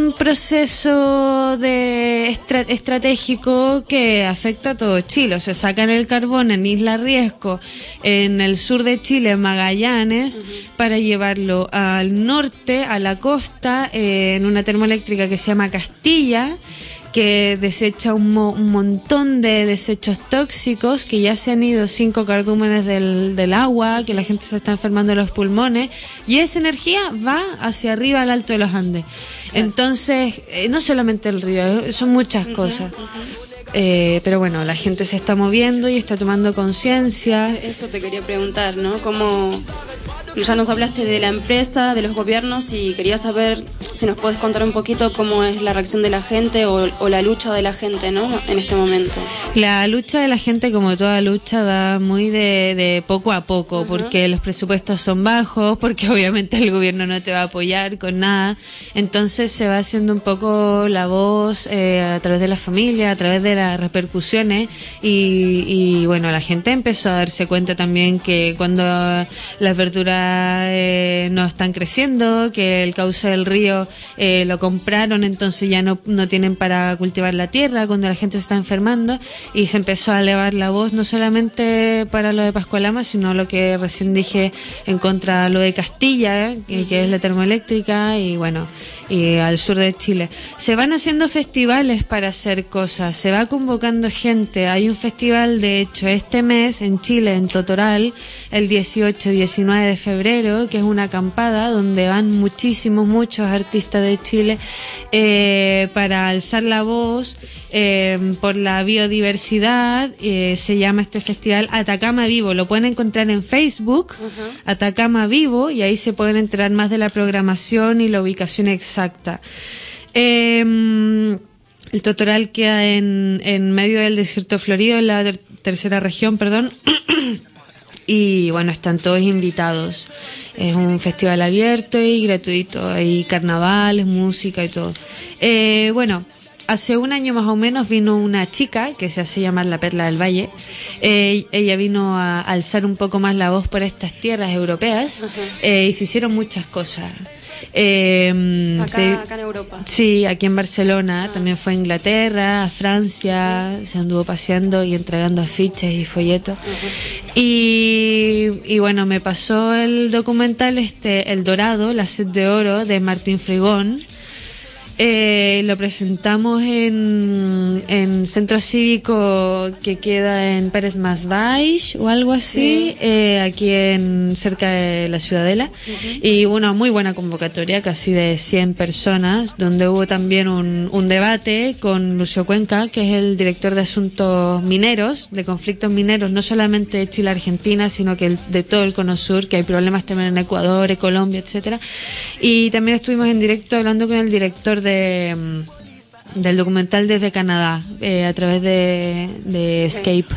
proceso estratégico que afecta a todo Chile. O sea, sacan el carbón en Isla Riesco, en el sur de Chile, en Magallanes, para llevarlo al norte, a la costa, en una termoeléctrica que se llama Castilla, que desecha un montón de desechos tóxicos, que ya se han ido 5 cardúmenes del agua, que la gente se está enfermando de los pulmones, y esa energía va hacia arriba al Alto de los Andes. Entonces, no solamente el río, son muchas cosas. Pero bueno, la gente se está moviendo y está tomando conciencia. Eso te quería preguntar, ¿no? Como ya nos hablaste de la empresa, de los gobiernos, y quería saber si nos puedes contar un poquito cómo es la reacción de la gente o la lucha de la gente, ¿no? En este momento. La lucha de la gente, como toda lucha, va muy de poco a poco, porque los presupuestos son bajos, porque obviamente el gobierno no te va a apoyar con nada. Entonces se va haciendo un poco la voz a través de la familia, a través de las repercusiones y bueno, la gente empezó a darse cuenta también que cuando las verduras no están creciendo, que el cauce del río lo compraron, entonces ya no tienen para cultivar la tierra, cuando la gente se está enfermando, y se empezó a elevar la voz no solamente para lo de Pascualama, sino lo que recién dije en contra de lo de Castilla, que es la termoeléctrica, y bueno, y al sur de Chile. Se van haciendo festivales para hacer cosas, se va convocando gente. Hay un festival, de hecho, este mes en Chile, en Totoral, el 18 y 19 de febrero, que es una acampada donde van muchos artistas de Chile para alzar la voz por la biodiversidad. Se llama este festival Atacama Vivo, lo pueden encontrar en Facebook, Atacama Vivo, y ahí se pueden enterar más de la programación y la ubicación exacta. El Totoral queda en medio del desierto florido, en la tercera región, perdón. Y bueno, están todos invitados. Es un festival abierto y gratuito. Hay carnavales, música y todo. Bueno, hace un año más o menos vino una chica que se hace llamar la Perla del Valle. Ella vino a alzar un poco más la voz por estas tierras europeas y se hicieron muchas cosas. Acá en Europa. Sí, aquí en Barcelona, también fue a Inglaterra, a Francia, se anduvo paseando y entregando afiches y folletos. Y bueno, me pasó el documental El Dorado, la sed de oro, de Martín Frigón. Lo presentamos en centro cívico que queda en Pérez Masbaix o algo así, aquí cerca de la Ciudadela. Y una muy buena convocatoria, casi de 100 personas, donde hubo también un debate con Lucio Cuenca, que es el director de asuntos mineros, de conflictos mineros, no solamente de Chile-Argentina, sino que de todo el Cono Sur, que hay problemas también en Ecuador, Colombia, etcétera. Y también estuvimos en directo hablando con el director del documental desde Canadá, a través de Escape.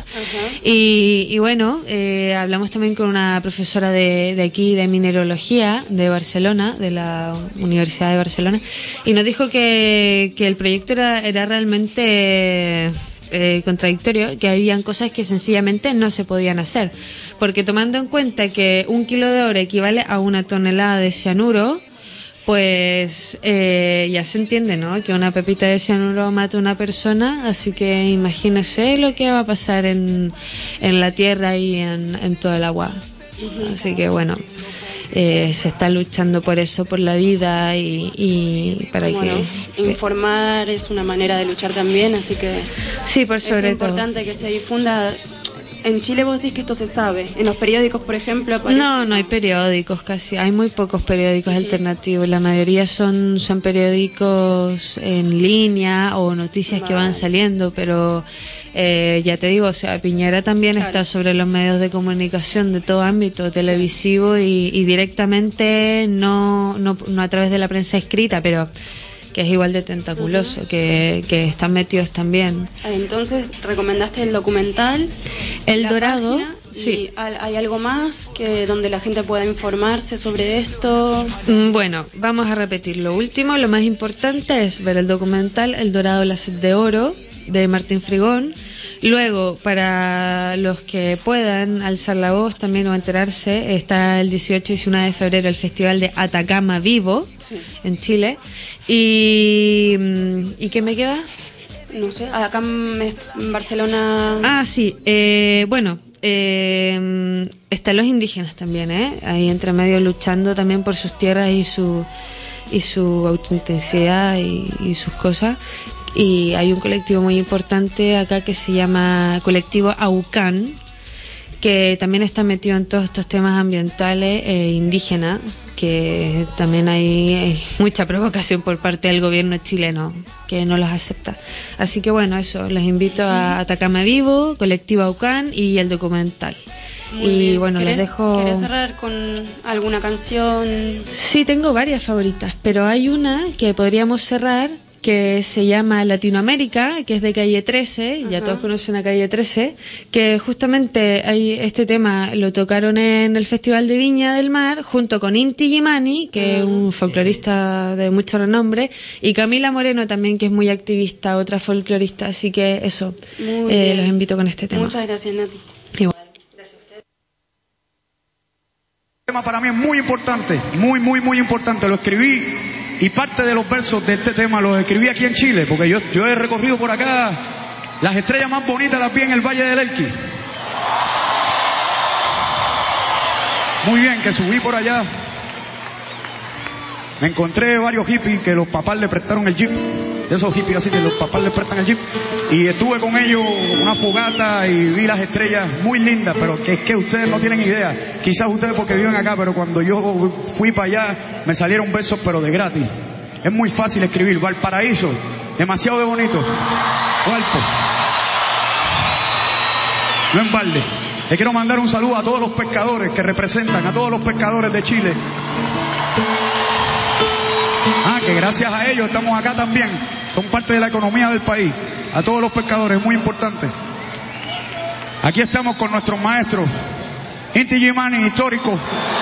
Y bueno, hablamos también con una profesora de aquí de mineralogía de Barcelona, de la Universidad de Barcelona, y nos dijo que el proyecto era realmente contradictorio, que habían cosas que sencillamente no se podían hacer, porque tomando en cuenta que 1 kilo de oro equivale a 1 tonelada de cianuro, pues ya se entiende, ¿no?, que una pepita de cianuro mata a una persona, así que imagínese lo que va a pasar en la tierra y en todo el agua. Así que bueno, se está luchando por eso, por la vida y para que... Informar es una manera de luchar también, así que sí, por sobre es importante que se difunda. En Chile vos decís que esto se sabe. En los periódicos, por ejemplo, aparece... No hay periódicos casi. Hay muy pocos periódicos alternativos. La mayoría son periódicos en línea o noticias que van saliendo, pero ya te digo, o sea, Piñera también está sobre los medios de comunicación de todo ámbito, televisivo y directamente, no a través de la prensa escrita, pero que es igual de tentaculoso, que están metidos también. Entonces, ¿recomendaste el documental? El Dorado, página, sí. ¿Hay algo más donde la gente pueda informarse sobre esto? Bueno, vamos a repetir lo último. Lo más importante es ver el documental El Dorado, la sed de oro, de Martín Frigón. Luego, para los que puedan alzar la voz también o enterarse, está el 18 y 19 de febrero el Festival de Atacama Vivo, en Chile. ¿Y qué me queda? No sé, acá en Barcelona... Ah, sí, bueno... están los indígenas también, ahí entre medio luchando también por sus tierras y su autenticidad y sus cosas. Y hay un colectivo muy importante acá que se llama Colectivo Aucán, que también está metido en todos estos temas ambientales indígenas, que también hay mucha provocación por parte del gobierno chileno que no los acepta. Así que bueno, eso, les invito a Atacama Vivo, Colectivo Aucán y el documental. Muy y bien. bueno, les dejo... ¿Querés cerrar con alguna canción? Sí, tengo varias favoritas, pero hay una que podríamos cerrar que se llama Latinoamérica, que es de Calle 13, ya todos conocen a Calle 13, que justamente este tema lo tocaron en el Festival de Viña del Mar, junto con Inti Gimani, que es un folclorista de mucho renombre, y Camila Moreno también, que es muy activista, otra folclorista, así que eso, los invito con este tema. Muchas gracias, Nati. Igual. Tema para mí es muy importante, muy importante. Lo escribí y parte de los versos de este tema los escribí aquí en Chile, porque yo he recorrido por acá. Las estrellas más bonitas las vi en el Valle del Elqui. Muy bien, que subí por allá. Me encontré varios hippies que los papás le prestaron el jeep. Esos hippies así que los papás le prestan el jeep. Y estuve con ellos una fogata y vi las estrellas muy lindas, pero que es que ustedes no tienen idea. Quizás ustedes porque viven acá, pero cuando yo fui para allá me salieron versos pero de gratis. Es muy fácil escribir. Valparaíso, demasiado de bonito. Valpo. No en balde. Le quiero mandar un saludo a todos los pescadores que representan, a todos los pescadores de Chile. Que gracias a ellos estamos acá también. Son parte de la economía del país. A todos los pescadores, muy importante. Aquí estamos con nuestros maestros. Inti Gimani, histórico.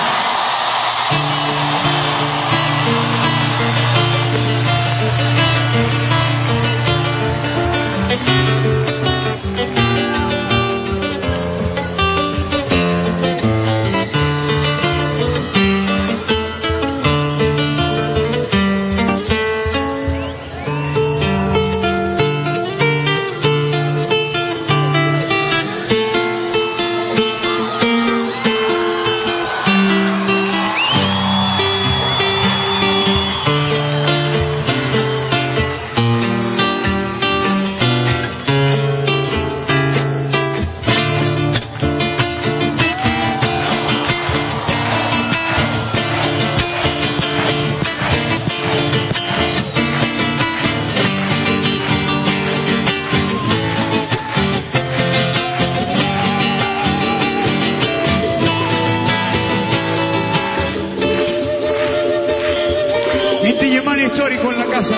Histórico en la casa.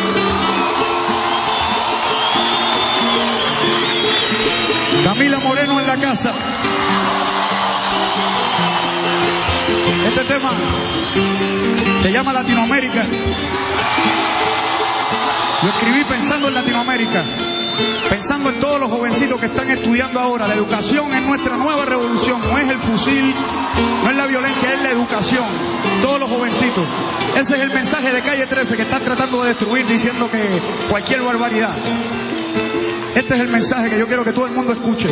Camila Moreno en la casa. Este tema se llama Latinoamérica. Lo escribí pensando en Latinoamérica, pensando en todos los jovencitos que están estudiando ahora. La educación es nuestra nueva revolución, no es el fusil, no es la violencia, es la educación. Todos los jovencitos. Ese es el mensaje de Calle 13 que están tratando de destruir diciendo que cualquier barbaridad. Este es el mensaje que yo quiero que todo el mundo escuche.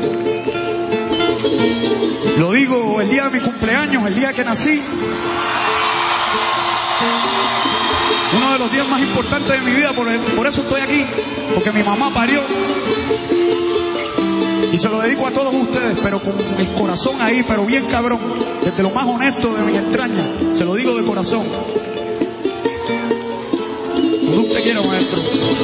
Lo digo el día de mi cumpleaños, el día que nací. Uno de los días más importantes de mi vida, por eso estoy aquí, porque mi mamá parió. Y se lo dedico a todos ustedes, pero con el corazón ahí, pero bien cabrón, desde lo más honesto de mis entrañas, se lo digo de corazón. Cuando usted quiera, maestro.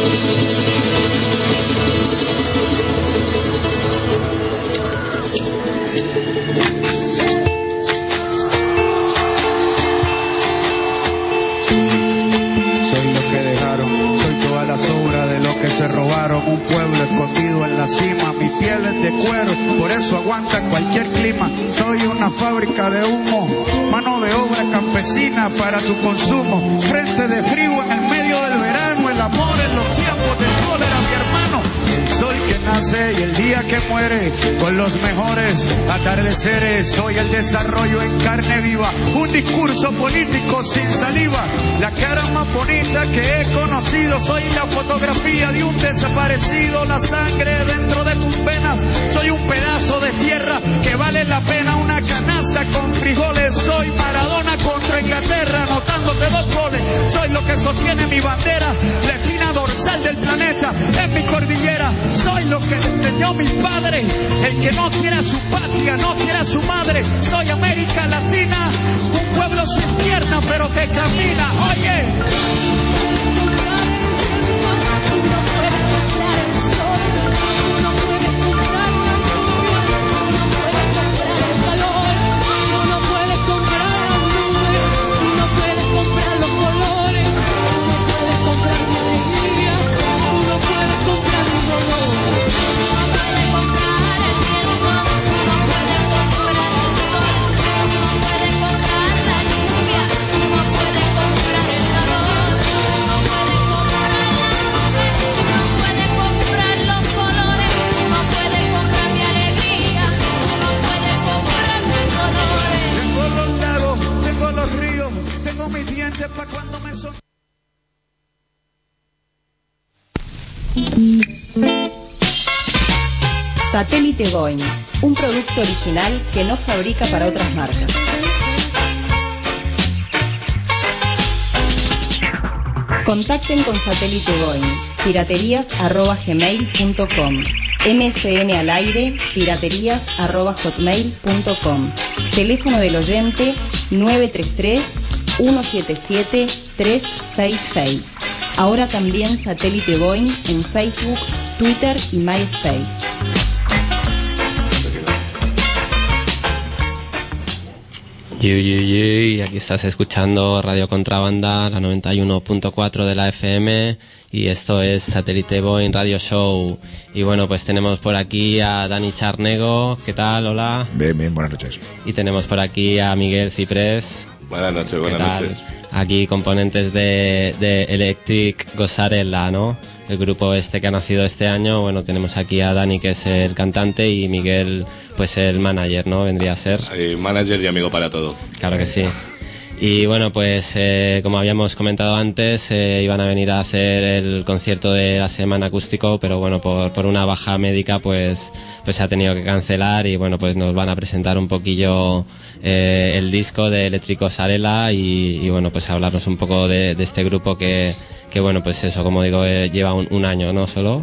Se robaron un pueblo escondido en la cima, mi piel es de cuero, por eso aguanta cualquier clima. Soy una fábrica de humo, mano de obra campesina para tu consumo. Frente de frío en el medio del verano, el amor en los tiempos del cólera, mi hermano. El sol que nace y el día que muere, con los mejores atardeceres. Soy el desarrollo en carne viva, un discurso político sin saliva. La cara más bonita que he conocido, soy la fotografía de un desaparecido, la sangre dentro de tus venas. Soy un pedazo de tierra que vale la pena una canasta con frijoles. Soy Maradona contra Inglaterra, anotándote 2 goles. Soy lo que sostiene mi bandera, la espina dorsal del planeta en mi cordillera. Soy lo que desde enseñó mi padre. El que no quiere a su patria, no quiere a su madre. Soy América Latina, un pueblo sin pierna pero que camina. Oye. Satélite Boing, un producto original que no fabrica para otras marcas. Contacten con Satélite Boing, piraterías@gmail.com, MSN al aire, piraterías@hotmail.com. Teléfono del oyente 933-177-366. Ahora también Satélite Boing en Facebook, Twitter y MySpace. Y aquí estás escuchando Radio Contrabanda, la 91.4 de la FM, y esto es Satélite Boing Radio Show. Y bueno, pues tenemos por aquí a Dani Charnego. ¿Qué tal? Hola. Bien, buenas noches. Y tenemos por aquí a Miguel Ciprés. Buenas noches. Aquí componentes de Electric Gozzarella, ¿no? El grupo este que ha nacido este año. Bueno, tenemos aquí a Dani, que es el cantante, y Miguel, pues el manager, ¿no? Vendría a ser. Manager y amigo para todo. Claro que sí. Y bueno, pues como habíamos comentado antes, iban a venir a hacer el concierto de la semana acústico, pero bueno, por una baja médica pues se ha tenido que cancelar, y bueno, pues nos van a presentar un poquillo el disco de Electric Gozzarella y bueno, pues hablarnos un poco de este grupo que bueno, pues eso, como digo, lleva un año, ¿no? Solo.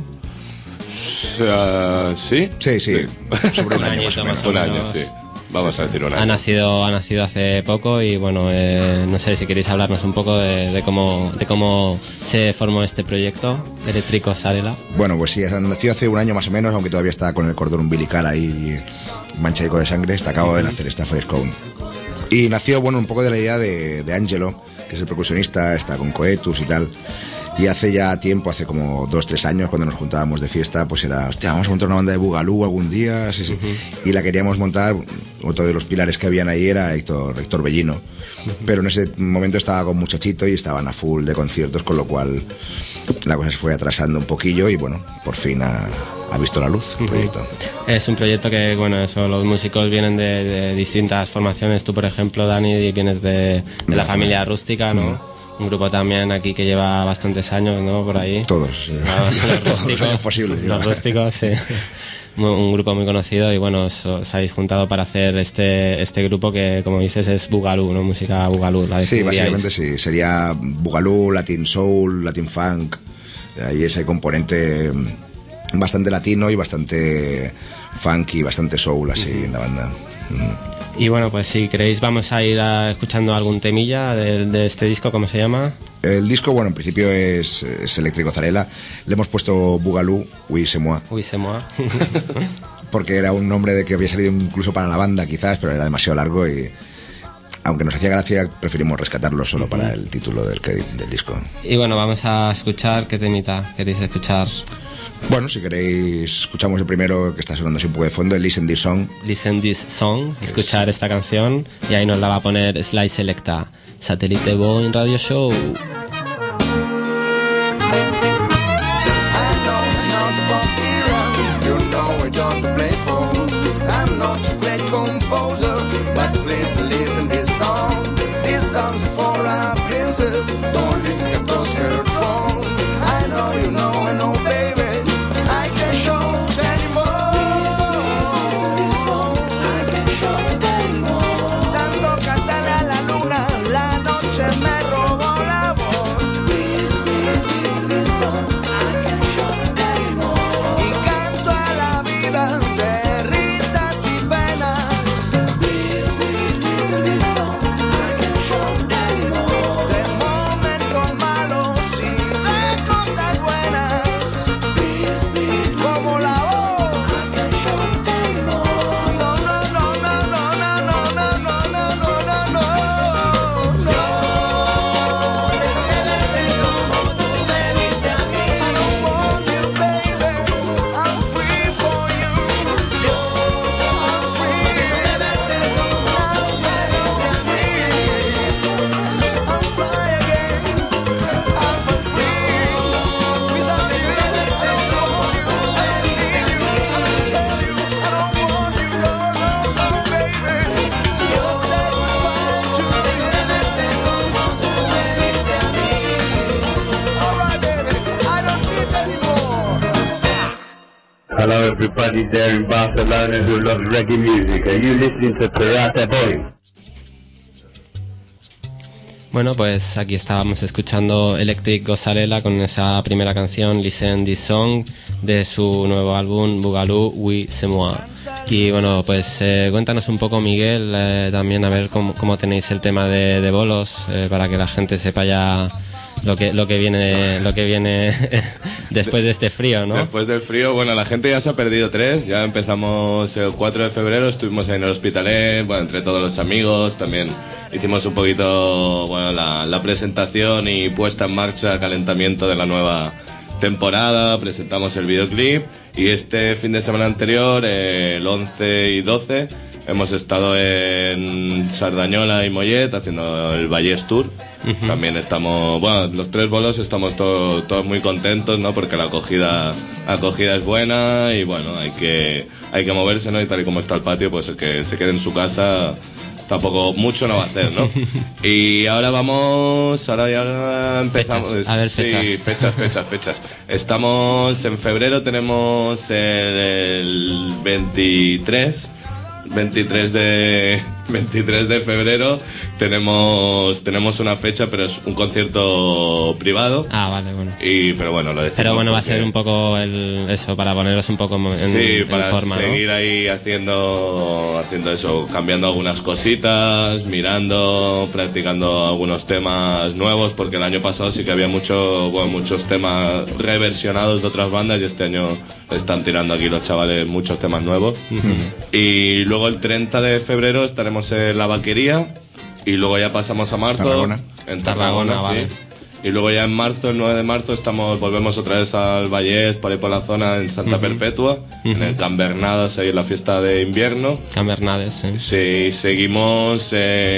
Sí. Sobre un año más o menos. Un año, sí. Vamos a decir un año. Ha nacido hace poco, y bueno, no sé si queréis hablarnos un poco de cómo se formó este proyecto, Electric Gozzarella. Bueno, pues sí, nació hace un año más o menos, aunque todavía está con el cordón umbilical ahí manchaico de sangre. Está acabado de nacer, está fresco. Y nació, bueno, un poco de la idea de Angelo, que es el percusionista, está con Coetus y tal. Y hace ya tiempo, hace como 2-3 años, cuando nos juntábamos de fiesta, pues era, hostia, vamos a montar una banda de Boogaloo algún día, sí. Y la queríamos montar. Otro de los pilares que habían ahí era Héctor Bellino, pero en ese momento estaba con Muchachito y estaban a full de conciertos, con lo cual la cosa se fue atrasando un poquillo, y bueno, por fin ha visto la luz el proyecto. Es un proyecto que, bueno, eso, los músicos vienen de distintas formaciones. Tú, por ejemplo, Dani, vienes de la familia rústica, ¿no? Un grupo también aquí que lleva bastantes años, ¿no? Por ahí. Todos. Todos los años posibles. Los rústicos, sí. Un grupo muy conocido, y bueno, os habéis juntado para hacer este grupo que, como dices, es Boogaloo, ¿no? Música Boogaloo. Sí, básicamente sí. Sería Boogaloo, Latin Soul, Latin Funk. Ahí ese componente bastante latino y bastante funky, bastante soul así en la banda. Y bueno, pues si queréis vamos a ir escuchando algún temilla de este disco. ¿Cómo se llama? El disco, bueno, en principio es Electric Gozzarella. Le hemos puesto Boogaloo, Oui c'est moi. Oui c'est moi. Porque era un nombre de que había salido incluso para la banda quizás, pero era demasiado largo, y aunque nos hacía gracia, preferimos rescatarlo solo para el título del disco. Y bueno, vamos a escuchar. ¿Qué temita queréis escuchar? Bueno, si queréis, escuchamos el primero que está sonando así un poco de fondo, el Listen This Song. Listen This Song, escuchar esta canción, y ahí nos la va a poner Sly Selecta. Satélite Boing Radio Show. Don't listen to those her tone. I know you know, and oh baby, I can show anymore. Tanto cantarle a la luna, la noche me robó la voz. everybody there in Barcelona who loves reggae music. Are you listening to Pirata Boy? Bueno, pues aquí estábamos escuchando Electric Gozarela con esa primera canción, Listen This Song, de su nuevo álbum Boogaloo Oui C'est Moi. Y bueno, pues cuéntanos un poco, Miguel, también a ver cómo tenéis el tema de bolos, para que la gente sepa ya lo que viene después de este frío, ¿no? Después del frío, bueno, la gente ya se ha perdido 3, ya empezamos el 4 de febrero, estuvimos ahí en el Hospitalet, bueno, entre todos los amigos, también hicimos un poquito, bueno, la presentación y puesta en marcha, calentamiento de la nueva temporada, presentamos el videoclip y este fin de semana anterior, el 11 y 12, hemos estado en Sardañola y Mollet haciendo el Vallès Tour. También estamos, bueno, los 3 bolos estamos todos muy contentos, ¿no? Porque la acogida es buena y bueno, hay que moverse, ¿no? Y tal y como está el patio, pues el que se quede en su casa tampoco mucho no va a hacer, ¿no? Y ahora ya empezamos. Fechas. A ver, sí, fechas. Estamos en febrero, tenemos el 23 de febrero tenemos una fecha, pero es un concierto privado. Ah, vale, bueno. Pero bueno, lo decimos. Pero bueno, va a ser un poco eso, para poneros un poco en para forma, seguir, ¿no? ahí haciendo eso, cambiando algunas cositas, mirando, practicando algunos temas nuevos, porque el año pasado sí que había muchos temas reversionados de otras bandas y este año están tirando aquí los chavales muchos temas nuevos. Y luego el 30 de febrero estaremos en La Vaquería y luego ya pasamos a marzo en Tarragona, sí. Vale. Y luego ya en marzo, el 9 de marzo, volvemos otra vez al Vallès, por ahí por la zona, en Santa Perpetua, en el Can Bernades, ahí en la fiesta de invierno. Can Bernades, sí. Sí, seguimos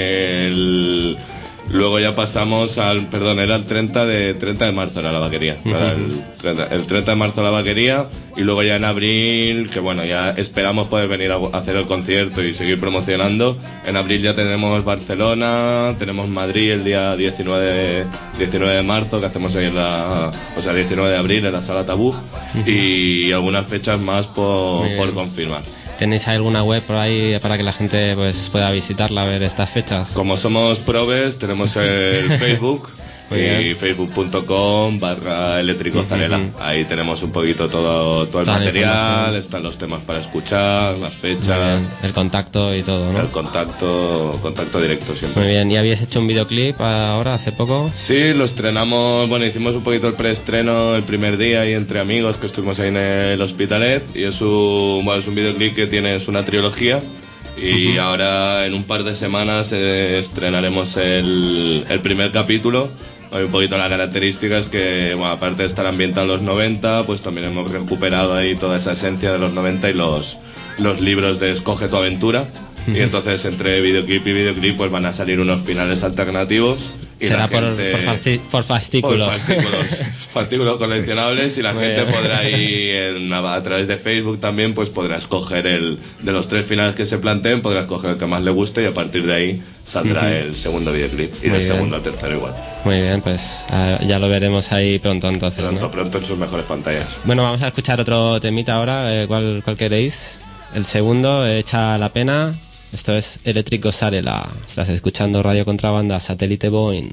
luego ya pasamos era el 30 de marzo era La Vaquería. Era el 30 de marzo La Vaquería y luego ya en abril, que bueno, ya esperamos poder venir a hacer el concierto y seguir promocionando. En abril ya tenemos Barcelona, tenemos Madrid el día 19 de marzo, que hacemos ahí 19 de abril en la Sala Tabú, y algunas fechas más por confirmar. ¿Tenéis alguna web por ahí para que la gente pues pueda visitarla, a ver estas fechas? Como somos probes, tenemos el Facebook y facebook.com/electricozarela. Ahí tenemos un poquito todo el material, están los temas para escuchar, las fechas, el contacto y todo, ¿no? El contacto directo siempre. Muy bien, ¿y habíais hecho un videoclip ahora, hace poco? Sí, lo estrenamos, bueno, hicimos un poquito el preestreno el primer día ahí entre amigos, que estuvimos ahí en el Hospitalet, y es un videoclip que es una trilogía. Y ahora en un par de semanas estrenaremos el primer capítulo. Hay un poquito la característica es que, bueno, aparte de estar ambientado en los 90, pues también hemos recuperado ahí toda esa esencia de los 90 y los libros de Escoge tu aventura. Y entonces entre videoclip y videoclip pues van a salir unos finales alternativos. Y será la gente, por fascículos. Fascículos coleccionables, y la Muy gente bien. podrá ir a través de Facebook también, pues podrá escoger de los 3 finales que se planteen, podrá escoger el que más le guste y a partir de ahí saldrá el segundo videoclip y Muy del bien. segundo al tercero igual. Muy bien, pues ya lo veremos ahí pronto entonces, ¿no? Pronto en sus mejores pantallas. Bueno, vamos a escuchar otro temita ahora. ¿Cuál queréis? El segundo, Echa la Pena. Esto es Electric Gozarela. Estás escuchando Radio Contrabanda, Satélite Boeing.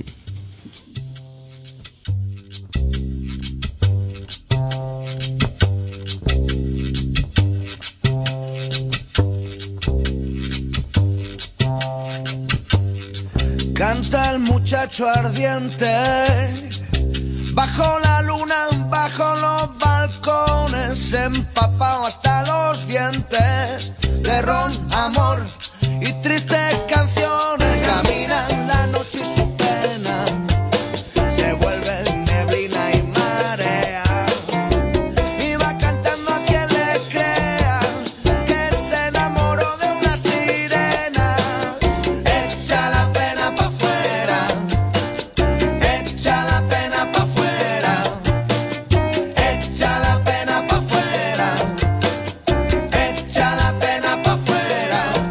Canta el muchacho ardiente, bajo la luna, bajo los balcones, empapado hasta los dientes de ron, amor y tristes canciones. Caminan la noche y su pena se vuelve neblina y marea, y va cantando a quien le crea que se enamoró de una sirena. Echa la pena pa' afuera, echa la pena pa' afuera, echa la pena pa' afuera, echa la pena pa' afuera.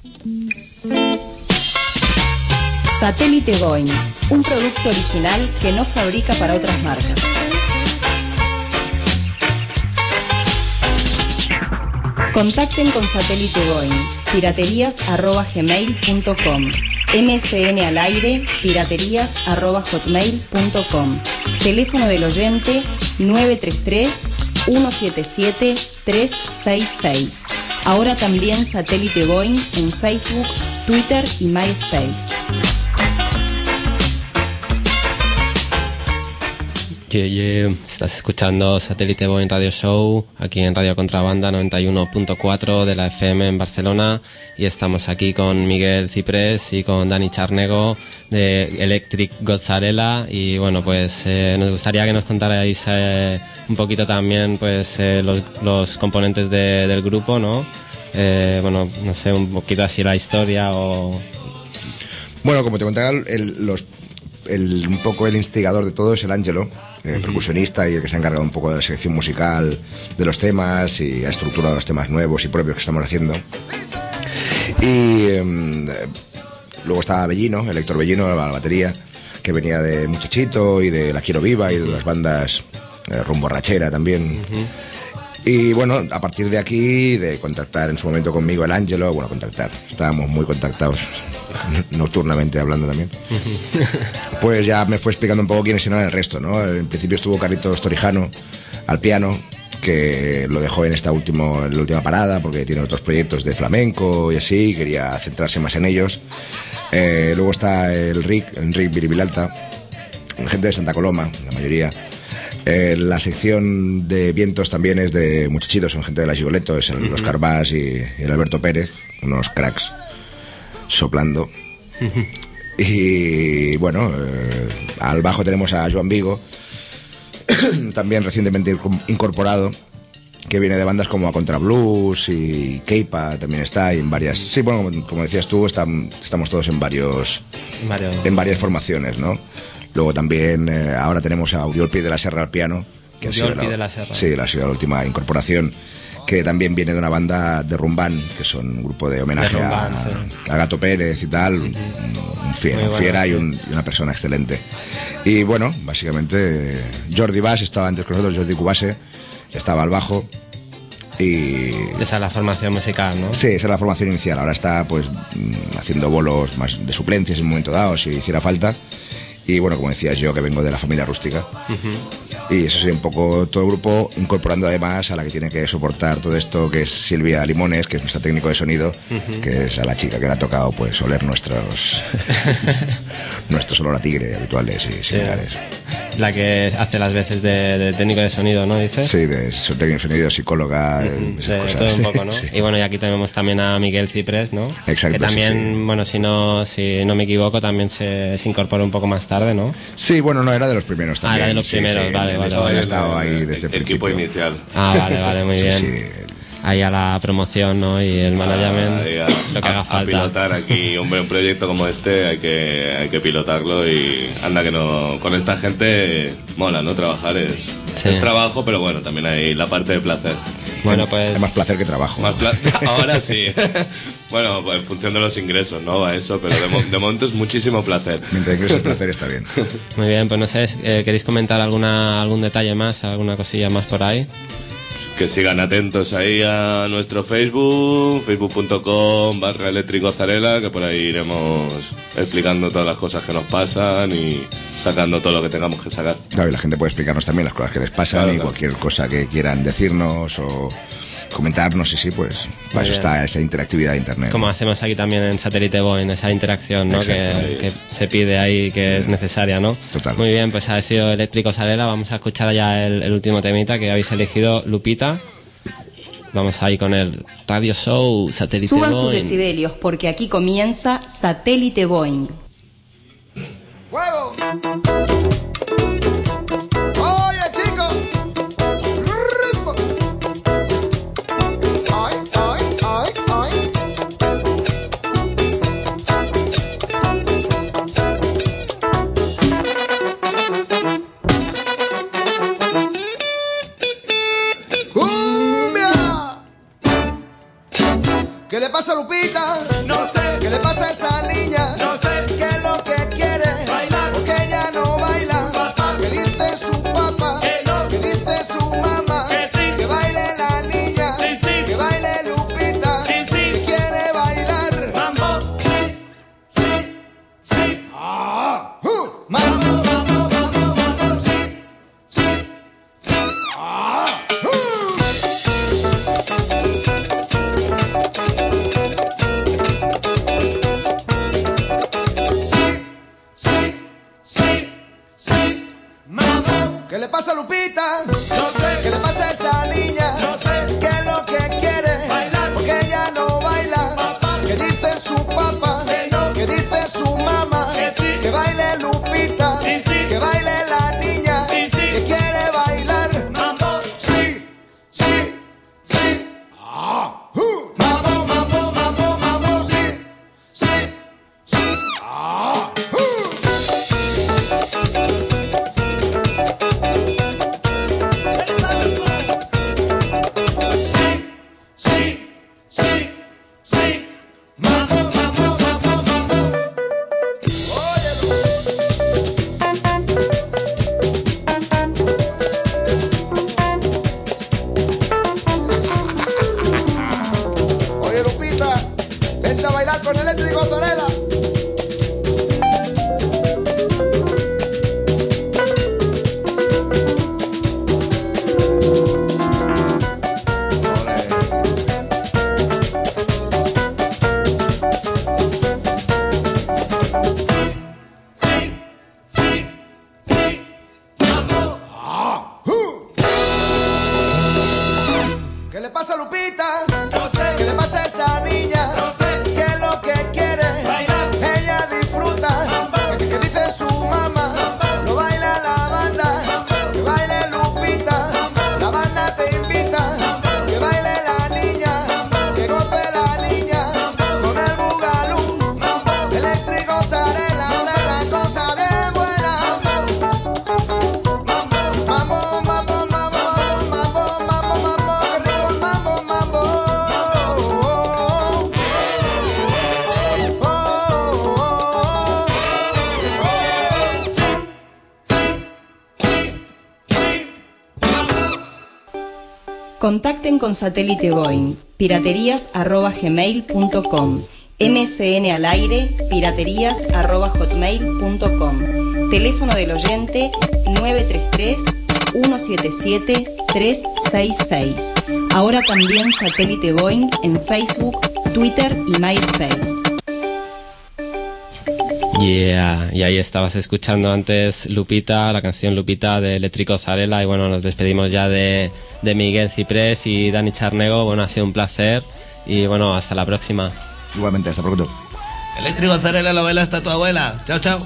Satélite Boeing, un producto original que no fabrica para otras marcas. Contacten con Satélite Boeing, piraterías@gmail.com, MSN al aire, piraterías@hotmail.com. Teléfono del oyente 933-177-366. Ahora también Satélite Boeing en Facebook, Twitter y MySpace. Estás escuchando Satélite Boeing Radio Show aquí en Radio Contrabanda 91.4 de la FM en Barcelona, y estamos aquí con Miguel Ciprés y con Dani Charnego de Electric Gozzarella. Y bueno, pues nos gustaría que nos contarais un poquito también pues los componentes del grupo, ¿no? Bueno, no sé, un poquito así la historia o... Bueno, como te contaba, un poco el instigador de todo es el Ángelo, percusionista y el que se ha encargado un poco de la selección musical de los temas y ha estructurado los temas nuevos y propios que estamos haciendo. Y luego estaba Bellino, el Héctor Bellino, la batería, que venía de Muchachito y de La Quiero Viva y de las bandas Rumbo Rachera también. Y bueno, a partir de aquí, de contactar en su momento conmigo el Ángelo, bueno, estábamos muy contactados, nocturnamente hablando también. Pues ya me fue explicando un poco quiénes eran el resto, ¿no? En principio estuvo Carlitos Torijano al piano, que lo dejó en la última parada porque tiene otros proyectos de flamenco y así, quería centrarse más en ellos. Luego está Enric Viribilalta, gente de Santa Coloma, la mayoría. La sección de vientos también es de Muchachitos, son gente de la Gigoleto, es el Oscar Bas y el Alberto Pérez, unos cracks soplando. Y bueno, al bajo tenemos a Joan Vigo, también recientemente incorporado, que viene de bandas como A Contra Blues y Keipa también está, y en varias... Sí, bueno, como decías tú, estamos todos en varias formaciones, ¿no? Luego también ahora tenemos a Uriol Pi de la Serra al piano, que ha sido la última incorporación, que también viene de una banda de Rumbán, que son un grupo de homenaje a Gato Pérez y tal, un fiera y una persona excelente. Y bueno, básicamente Jordi Bas estaba antes con nosotros, Jordi Cubase estaba al bajo. Y esa es la formación musical, ¿no? Sí, esa es la formación inicial. Ahora está pues haciendo bolos más de suplencias en un momento dado, si hiciera falta. Y bueno, como decías yo, que vengo de la familia rústica. Y eso sería un poco todo el grupo, incorporando además a la que tiene que soportar todo esto, que es Silvia Limones, que es nuestra técnico de sonido, que es a la chica que le ha tocado pues oler nuestros olor a tigre habituales y similares. La que hace las veces de técnico de sonido, ¿no? ¿Dices? Sí, de técnico de sonido, psicóloga, cosas. Todo un poco, ¿no? Sí. Y bueno, y aquí tenemos también a Miguel Ciprés, ¿no? Exacto. Que también, sí. Bueno, si no me equivoco, también se incorporó un poco más tarde, ¿no? Sí, bueno, no, era de los primeros también. Era de los primeros, sí, vale. Ha estado ahí desde el equipo inicial. Vale, muy bien. Sí. Ahí a la promoción, ¿no? Y el management, lo que haga falta. A pilotar aquí, hombre, un proyecto como este hay que pilotarlo, y anda que no, con esta gente mola, ¿no? Trabajar es trabajo, pero bueno, también hay la parte de placer. Bueno, pues... Hay más placer que trabajo. Ahora sí. Bueno, pues en función de los ingresos, ¿no? A eso, pero de momento es muchísimo placer. Mientras ingresos el placer está bien. Muy bien, pues no sé, ¿queréis comentar algún detalle más, alguna cosilla más por ahí? Que sigan atentos ahí a nuestro facebook.com/electricgozzarella, que por ahí iremos explicando todas las cosas que nos pasan y sacando todo lo que tengamos que sacar. Claro, y la gente puede explicarnos también las cosas que les pasan, cualquier cosa que quieran decirnos o comentarnos, y sí, pues para eso está esa interactividad de internet. Como hacemos aquí también en Satélite Boeing, esa interacción, ¿no? que se pide ahí, que es necesaria, ¿no? Total. Muy bien, pues ha sido Electric Gozzarella. Vamos a escuchar ya el último temita que habéis elegido, Lupita. Vamos ahí con el Radio Show Satélite Boeing. Suban sus decibelios, porque aquí comienza Satélite Boeing. ¡Fuego! ¡Oye, chicos! ¡Ritmo! ¡Ay, ay, ay, ay! ¡Cumbia! ¿Qué le pasa a Lupita? No su papá, que dice su mamá, que baile Lupita, que baile la niña, que quiere bailar mambo, sí, sí, sí. Mambo, mambo, mambo, mambo, sí, sí, sí. Sí, sí, sí. Mambo, mambo, mambo, mambo. Oye, Lupita, vente a bailar con Eléctrico Zarela. ¿Qué le pasa a Lupita? No sé. ¿Qué le pasa a esa niña? No sé. ¿Qué es lo que quiere? Bailar. Ella disfruta. ¿Qué dice su mamá? No baila la banda. Que baile Lupita. La banda te invita. Que baile la niña. Que goce la niña. Con el bugalú. Eléctrico Zarela. Una cosa bien buena. Mambo, mambo, mambo, mambo, mambo, mambo, qué rico el mambo, mambo. Contacten con Satélite Boeing, piraterías@gmail.com, MSN al aire, piraterías@hotmail.com. Teléfono del oyente 933-177-366. Ahora también Satélite Boeing en Facebook, Twitter y MySpace. Yeah, y ahí estabas escuchando antes Lupita, la canción Lupita de Eléctrico Zarela. Y bueno, nos despedimos ya de Miguel Ciprés y Dani Charnego. Bueno, ha sido un placer y bueno, hasta la próxima. Igualmente, hasta pronto. Eléctrico Zarela, la vela hasta tu abuela. Chao, chao.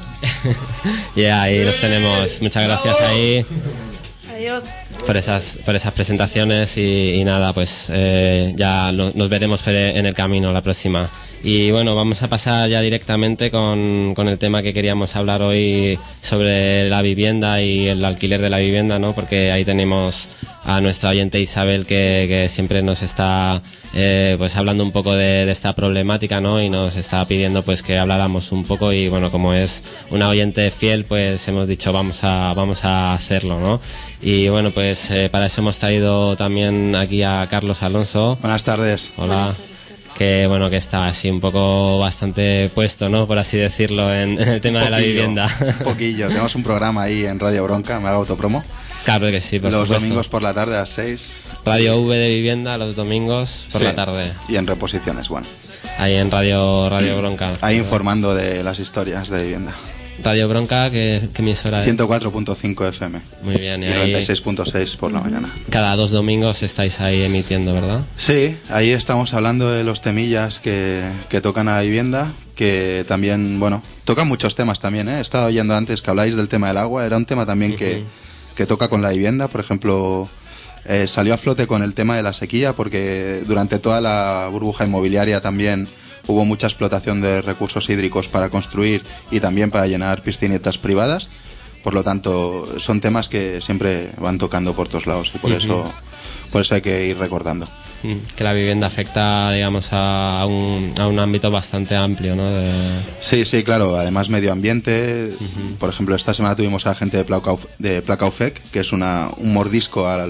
Yeah, ahí los tenemos. Muchas gracias ahí Adiós. por esas presentaciones y nada, pues ya nos veremos en el camino la próxima. Y bueno, vamos a pasar ya directamente con el tema que queríamos hablar hoy sobre la vivienda y el alquiler de la vivienda, ¿no? Porque ahí tenemos a nuestra oyente Isabel que siempre nos está pues hablando un poco de esta problemática, ¿no? Y nos está pidiendo pues que habláramos un poco y bueno, como es una oyente fiel, pues hemos dicho vamos a hacerlo, ¿no? Y bueno, pues para eso hemos traído también aquí a Carlos Alonso. Buenas tardes. Hola. Que bueno, que está así un poco bastante puesto, ¿no? Por así decirlo, en el tema de la vivienda. Un poquillo. Tenemos un programa ahí en Radio Bronca, me hago autopromo. Claro que sí, por Los supuesto. domingos por la tarde a las 6. Radio V de vivienda los domingos por la tarde. Y en reposiciones, bueno. Ahí en Radio Bronca. Ahí informando de las historias de vivienda. Radio Bronca, ¿qué emisora es? 104.5 FM. Muy bien. Y 96.6 por la mañana. Cada 2 domingos estáis ahí emitiendo, ¿verdad? Sí, ahí estamos hablando de los temillas que tocan a la vivienda, que también, bueno, tocan muchos temas también, ¿eh? He estado oyendo antes que habláis del tema del agua, era un tema también que toca con la vivienda, por ejemplo, salió a flote con el tema de la sequía, porque durante toda la burbuja inmobiliaria también hubo mucha explotación de recursos hídricos para construir y también para llenar piscinetas privadas. Por lo tanto, son temas que siempre van tocando por todos lados y por eso hay que ir recordando. Que la vivienda afecta, digamos, a un ámbito bastante amplio, ¿no? Sí, claro. Además, medio ambiente. Por ejemplo, esta semana tuvimos a gente de Placa Ufec, que es un mordisco a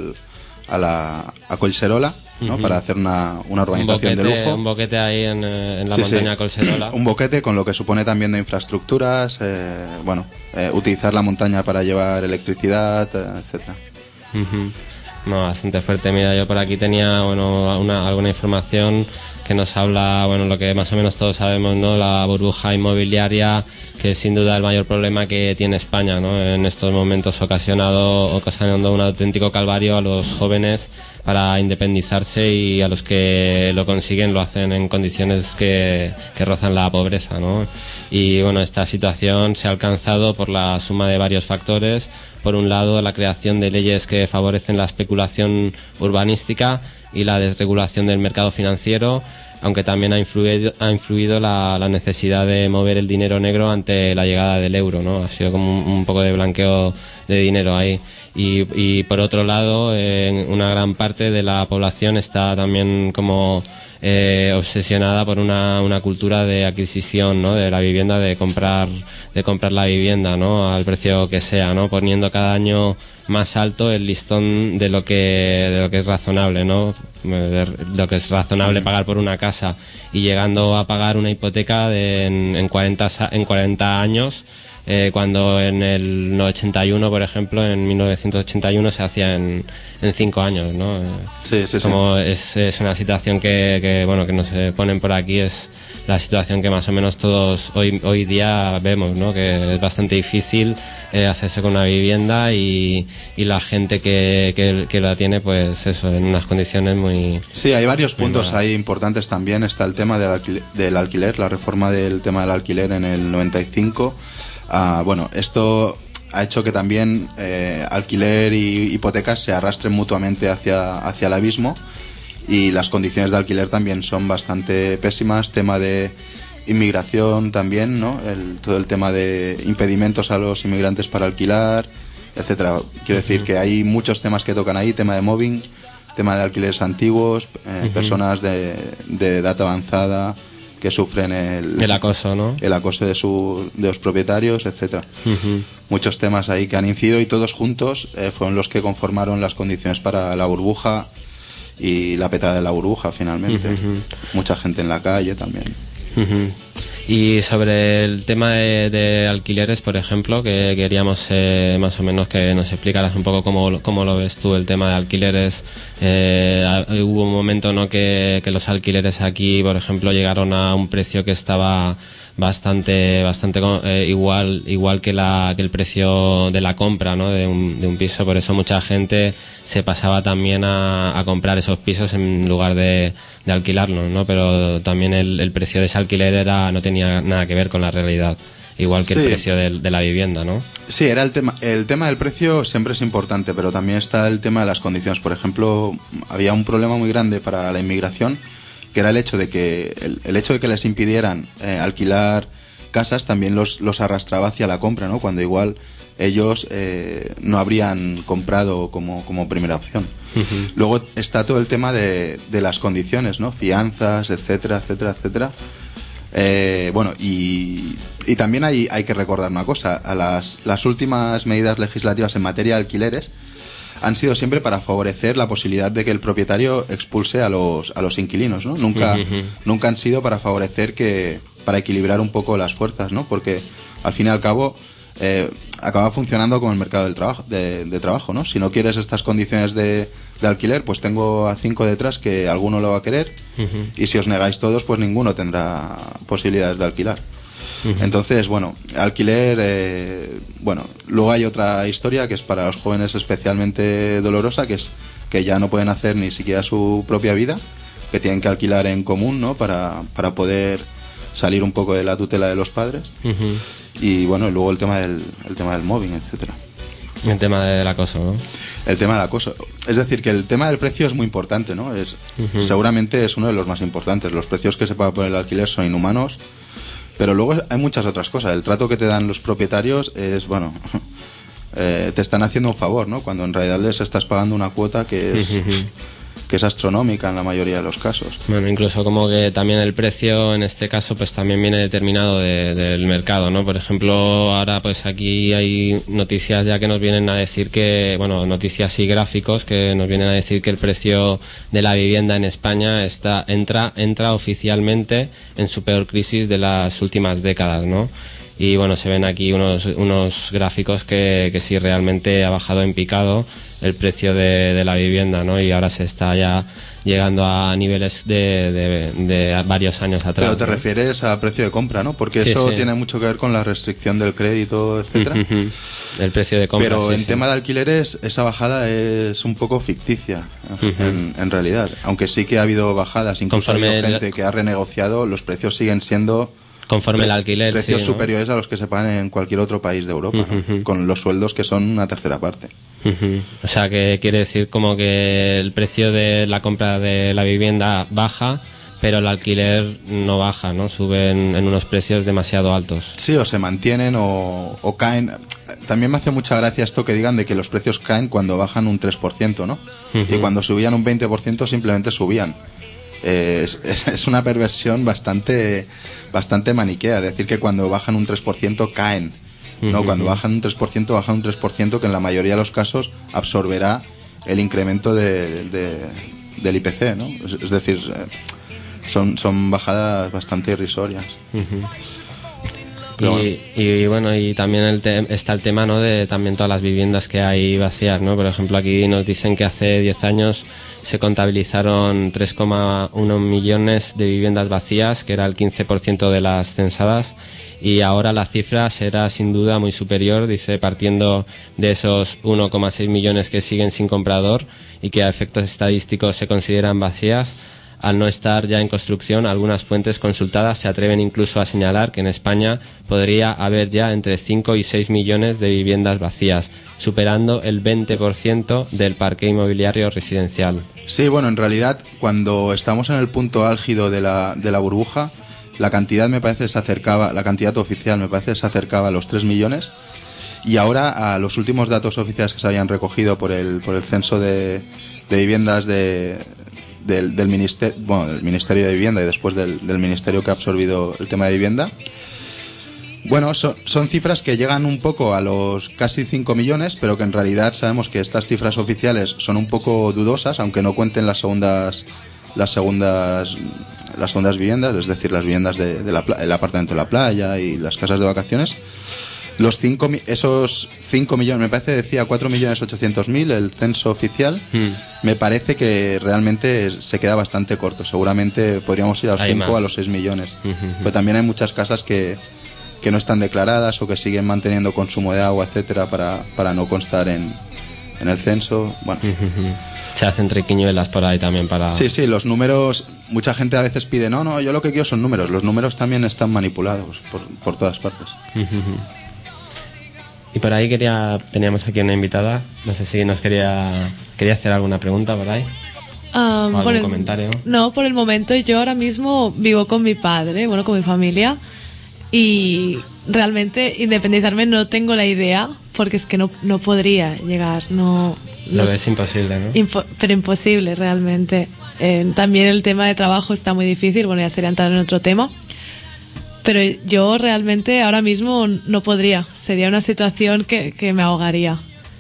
Collserola, ¿no? Para hacer una urbanización de lujo. Un boquete ahí en la montaña Collserola. Un boquete con lo que supone también de infraestructuras, utilizar la montaña para llevar electricidad, etcétera. No, bastante fuerte. Mira, yo por aquí tenía alguna información que nos habla, bueno, lo que más o menos todos sabemos, ¿no? La burbuja inmobiliaria, que es sin duda el mayor problema que tiene España, ¿no? En estos momentos ocasionando un auténtico calvario a los jóvenes para independizarse, y a los que lo consiguen lo hacen en condiciones que rozan la pobreza, ¿no? Y bueno, esta situación se ha alcanzado por la suma de varios factores. Por un lado, la creación de leyes que favorecen la especulación urbanística y la desregulación del mercado financiero, aunque también ha influido la necesidad de mover el dinero negro ante la llegada del euro, ¿no? Ha sido como un poco de blanqueo de dinero ahí. Y por otro lado, una gran parte de la población está también como obsesionada por una cultura de adquisición, ¿no? De la vivienda, de comprar la vivienda, ¿no? Al precio que sea, ¿no? Poniendo cada año más alto el listón de lo que es razonable, ¿no? De lo que es razonable pagar por una casa, y llegando a pagar una hipoteca en 40 años, cuando en el 81, por ejemplo, en 1981 se hacía en 5 años, ¿no? Sí. Como es una situación que nos ponen por aquí, es la situación que más o menos todos hoy día vemos, ¿no? Que es bastante difícil hacerse con una vivienda, y la gente que la tiene, pues eso, en unas condiciones muy... Sí, hay varios puntos ahí importantes también. Está el tema del alquiler, la reforma del tema del alquiler en el 95. Bueno, esto ha hecho que también alquiler y hipotecas se arrastren mutuamente hacia el abismo, y las condiciones de alquiler también son bastante pésimas. Tema de inmigración también, ¿no? Todo el tema de impedimentos a los inmigrantes para alquilar, etcétera. Quiero decir que hay muchos temas que tocan ahí: tema de mobbing, tema de alquileres antiguos, personas de edad avanzada que sufren el acoso, ¿no? El acoso de los propietarios, etcétera. Muchos temas ahí que han incidido, y todos juntos fueron los que conformaron las condiciones para la burbuja y la petada de la burbuja finalmente. Mucha gente en la calle también. Y sobre el tema de alquileres, por ejemplo, que queríamos más o menos que nos explicaras un poco cómo lo ves tú, el tema de alquileres. Hubo un momento, ¿no?, que los alquileres aquí, por ejemplo, llegaron a un precio que estaba bastante igual que el precio de la compra, ¿no?, de un piso. Por eso mucha gente se pasaba también a comprar esos pisos en lugar de alquilarlos, ¿no? Pero también el precio de ese alquiler no tenía nada que ver con la realidad, igual que el precio de la vivienda, ¿no? Sí, era el tema del precio siempre es importante, pero también está el tema de las condiciones. Por ejemplo, había un problema muy grande para la inmigración, que era el hecho de que les impidieran alquilar casas también los arrastraba hacia la compra, ¿no? Cuando igual ellos no habrían comprado como primera opción. Luego está todo el tema de las condiciones, ¿no? Fianzas, etcétera. Bueno, y también hay que recordar una cosa: las últimas medidas legislativas en materia de alquileres han sido siempre para favorecer la posibilidad de que el propietario expulse a los inquilinos, ¿no? Nunca han sido para favorecer para equilibrar un poco las fuerzas, ¿no? Porque al fin y al cabo acaba funcionando como el mercado del trabajo, de trabajo, ¿no? Si no quieres estas condiciones de alquiler, pues tengo a 5 detrás que alguno lo va a querer, y si os negáis todos, pues ninguno tendrá posibilidades de alquilar. Entonces, bueno, alquiler, luego hay otra historia que es para los jóvenes especialmente dolorosa, que es que ya no pueden hacer ni siquiera su propia vida, que tienen que alquilar en común, ¿no? Para poder salir un poco de la tutela de los padres. Y bueno, luego el tema del mobbing, etcétera. El tema del acoso, ¿no? El tema del acoso. Es decir, que el tema del precio es muy importante, ¿no? Seguramente es uno de los más importantes. Los precios que se pagan por el alquiler son inhumanos, pero luego hay muchas otras cosas. El trato que te dan los propietarios es, te están haciendo un favor, ¿no? Cuando en realidad les estás pagando una cuota que es astronómica en la mayoría de los casos. Bueno, incluso como que también el precio en este caso pues también viene determinado del mercado, ¿no? Por ejemplo, ahora pues aquí hay noticias ya que nos vienen a decir noticias y gráficos que nos vienen a decir que el precio de la vivienda en España entra oficialmente en su peor crisis de las últimas décadas, ¿no? y bueno, se ven aquí unos gráficos que sí realmente ha bajado en picado el precio de la vivienda, ¿no? Y ahora se está ya llegando a niveles de varios años atrás. Pero te refieres a precio de compra, ¿no? Porque eso tiene mucho que ver con la restricción del crédito, etcétera. El precio de compra. Pero en tema de alquileres, esa bajada es un poco ficticia, en realidad. Aunque sí que ha habido bajadas, incluso ha habido gente que ha renegociado, los precios siguen siendo conforme el alquiler, precios sí, ¿no? superiores a los que se pagan en cualquier otro país de Europa, ¿no? Con los sueldos que son una tercera parte. O sea, que quiere decir como que el precio de la compra de la vivienda baja, pero el alquiler no baja, ¿no? Suben en unos precios demasiado altos. Sí, o se mantienen o caen. También me hace mucha gracia esto que digan de que los precios caen cuando bajan un 3%, ¿no? Y cuando subían un 20% simplemente subían. Es una perversión bastante maniquea, decir que cuando bajan un 3% caen. No, cuando bajan un 3%, bajan un 3% que en la mayoría de los casos absorberá el incremento del IPC, ¿no? Es decir, son bajadas bastante irrisorias. Y bueno, y también está el tema, ¿no? De también todas las viviendas que hay vacías, ¿no? Por ejemplo, aquí nos dicen que hace 10 años se contabilizaron 3,1 millones de viviendas vacías, que era el 15% de las censadas, y ahora la cifra será sin duda muy superior, dice, partiendo de esos 1,6 millones que siguen sin comprador y que a efectos estadísticos se consideran vacías. Al no estar ya en construcción, algunas fuentes consultadas se atreven incluso a señalar que en España podría haber ya entre 5 y 6 millones de viviendas vacías, superando el 20% del parque inmobiliario residencial. Sí, bueno, en realidad, cuando estamos en el punto álgido de la burbuja, la cantidad me parece se acercaba, la cantidad oficial me parece se acercaba a los 3 millones, y ahora a los últimos datos oficiales que se habían recogido por el censo de viviendas del Ministerio de Vivienda y después del Ministerio que ha absorbido el tema de vivienda. Bueno, son cifras que llegan un poco a los casi 5 millones, pero que en realidad sabemos que estas cifras oficiales son un poco dudosas, aunque no cuenten las segundas viviendas, es decir, las viviendas el apartamento de la playa y las casas de vacaciones. Esos 5 millones, me parece decía 4.800.000 el censo oficial, me parece que realmente se queda bastante corto. Seguramente podríamos ir a los 5 o a los 6 millones. Pero también hay muchas casas que no están declaradas o que siguen manteniendo consumo de agua, etcétera, para no constar en el censo. Bueno. Se hacen triquiñuelas por ahí también para... Sí, los números, mucha gente a veces pide, no, yo lo que quiero son números. Los números también están manipulados por todas partes. Y por ahí teníamos aquí una invitada, no sé si nos quería hacer alguna pregunta por ahí. ¿O algún comentario? No, por el momento yo ahora mismo vivo con mi padre, con mi familia, y realmente independizarme no tengo la idea, porque es que no podría llegar, Lo ves imposible, ¿no? Pero imposible realmente. También el tema de trabajo está muy difícil, ya sería entrar en otro tema. Pero yo realmente ahora mismo no podría. Sería una situación que me ahogaría.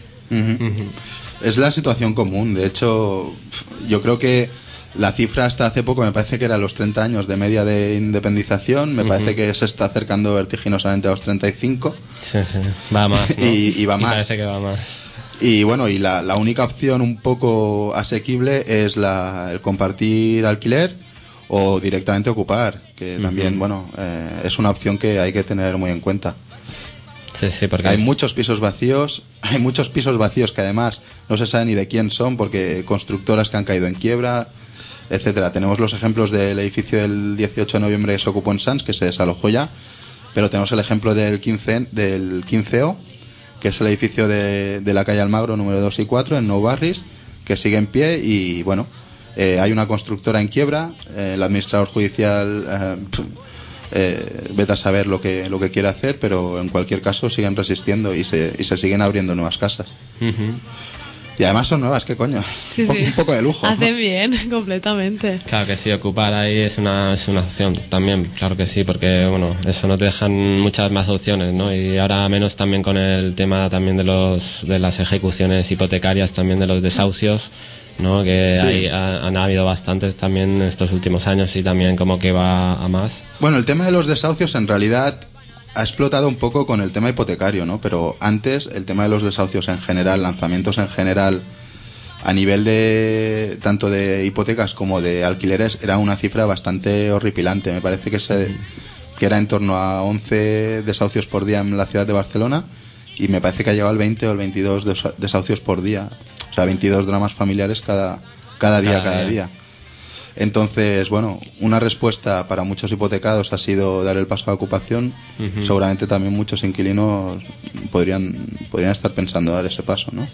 Es la situación común. De hecho, yo creo que la cifra hasta hace poco me parece que era los 30 años de media de independización. Me parece que se está acercando vertiginosamente a los 35. Sí. Va más, ¿no? Y va más. Parece que va más. Y bueno, y la única opción un poco asequible es el compartir alquiler o directamente ocupar, que también, es una opción que hay que tener muy en cuenta. Sí, porque hay muchos pisos vacíos que además no se sabe ni de quién son, porque constructoras que han caído en quiebra, etcétera. Tenemos los ejemplos del edificio del 18 de noviembre que se ocupó en Sants, que se desalojó ya, pero tenemos el ejemplo del 15O, que es el edificio de la calle Almagro número 2 y 4 en Nou Barris, que sigue en pie y hay una constructora en quiebra, el administrador judicial vete a saber lo que quiere hacer, pero en cualquier caso siguen resistiendo y se siguen abriendo nuevas casas. Y además son nuevas, ¿qué coño? Sí. Un poco de lujo. Hacen bien, completamente. Claro que sí, ocupar ahí es una opción también, claro que sí, porque eso no te dejan muchas más opciones, ¿no? Y ahora menos también con el tema también de las ejecuciones hipotecarias, también de los desahucios, ¿no? Que sí. Han habido bastantes también en estos últimos años y también como que va a más. Bueno, el tema de los desahucios en realidad ha explotado un poco con el tema hipotecario, ¿no? Pero antes el tema de los desahucios en general, lanzamientos en general, a nivel de tanto de hipotecas como de alquileres, era una cifra bastante horripilante. Me parece que era en torno a 11 desahucios por día en la ciudad de Barcelona, y me parece que ha llegado al 20 o el 22 desahucios por día. O sea, 22 dramas familiares cada día. Entonces, bueno, una respuesta para muchos hipotecados ha sido dar el paso a la ocupación. Seguramente también muchos inquilinos podrían estar pensando dar ese paso, ¿no?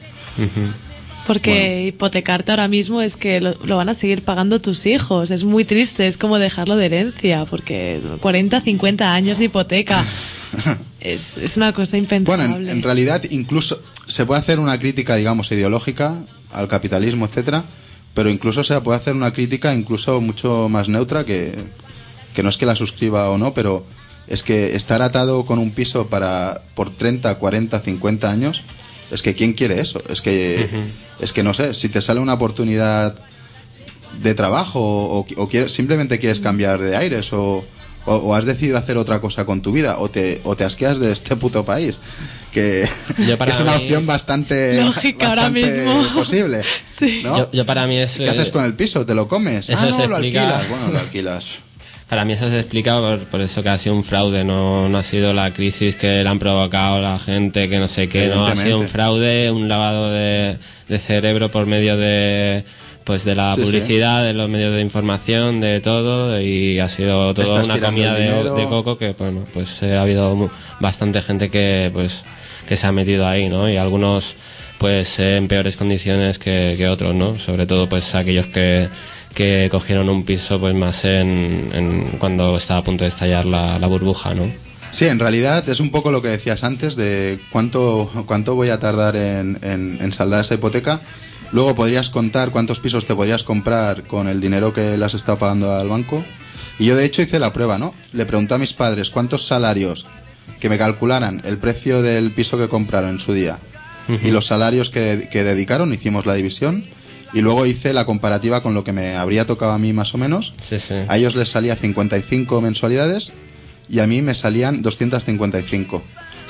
Porque hipotecarte ahora mismo es que lo van a seguir pagando tus hijos. Es muy triste, es como dejarlo de herencia, porque 40, 50 años de hipoteca es una cosa impensable. Bueno, en realidad incluso se puede hacer una crítica, digamos, ideológica al capitalismo, etcétera, pero incluso se puede hacer una crítica incluso mucho más neutra, que no es que la suscriba o no, pero es que estar atado con un piso por 30, 40, 50 años, es que ¿quién quiere eso? Es que no sé, si te sale una oportunidad de trabajo o simplemente quieres cambiar de aires o has decidido hacer otra cosa con tu vida o te asqueas de este puto país, que es una opción bastante lógica ahora mismo posible, sí. ¿no? Yo para mí eso... ¿Qué haces con el piso? ¿Te lo comes? Eso no, se lo explica... alquilas. Bueno, lo alquilas. Para mí eso se explica por eso que ha sido un fraude, no ha sido la crisis que le han provocado la gente, que no sé qué, no ha sido un fraude, un lavado de cerebro por medio de la publicidad, de los medios de información, de todo, y ha sido toda una comida de coco que, bueno, pues ha habido bastante gente que se ha metido ahí, ¿no? Y algunos pues en peores condiciones que otros, ¿no? Sobre todo pues aquellos que cogieron un piso pues más en cuando estaba a punto de estallar la burbuja, ¿no? Sí, en realidad es un poco lo que decías antes de cuánto voy a tardar en saldar esa hipoteca. Luego podrías contar cuántos pisos te podrías comprar con el dinero que le has estado pagando al banco. Y yo de hecho hice la prueba, ¿no? Le pregunté a mis padres cuántos salarios, que me calcularan el precio del piso que compraron en su día y los salarios que dedicaron, hicimos la división. Y luego hice la comparativa con lo que me habría tocado a mí más o menos. Sí. A ellos les salía 55 mensualidades y a mí me salían 255.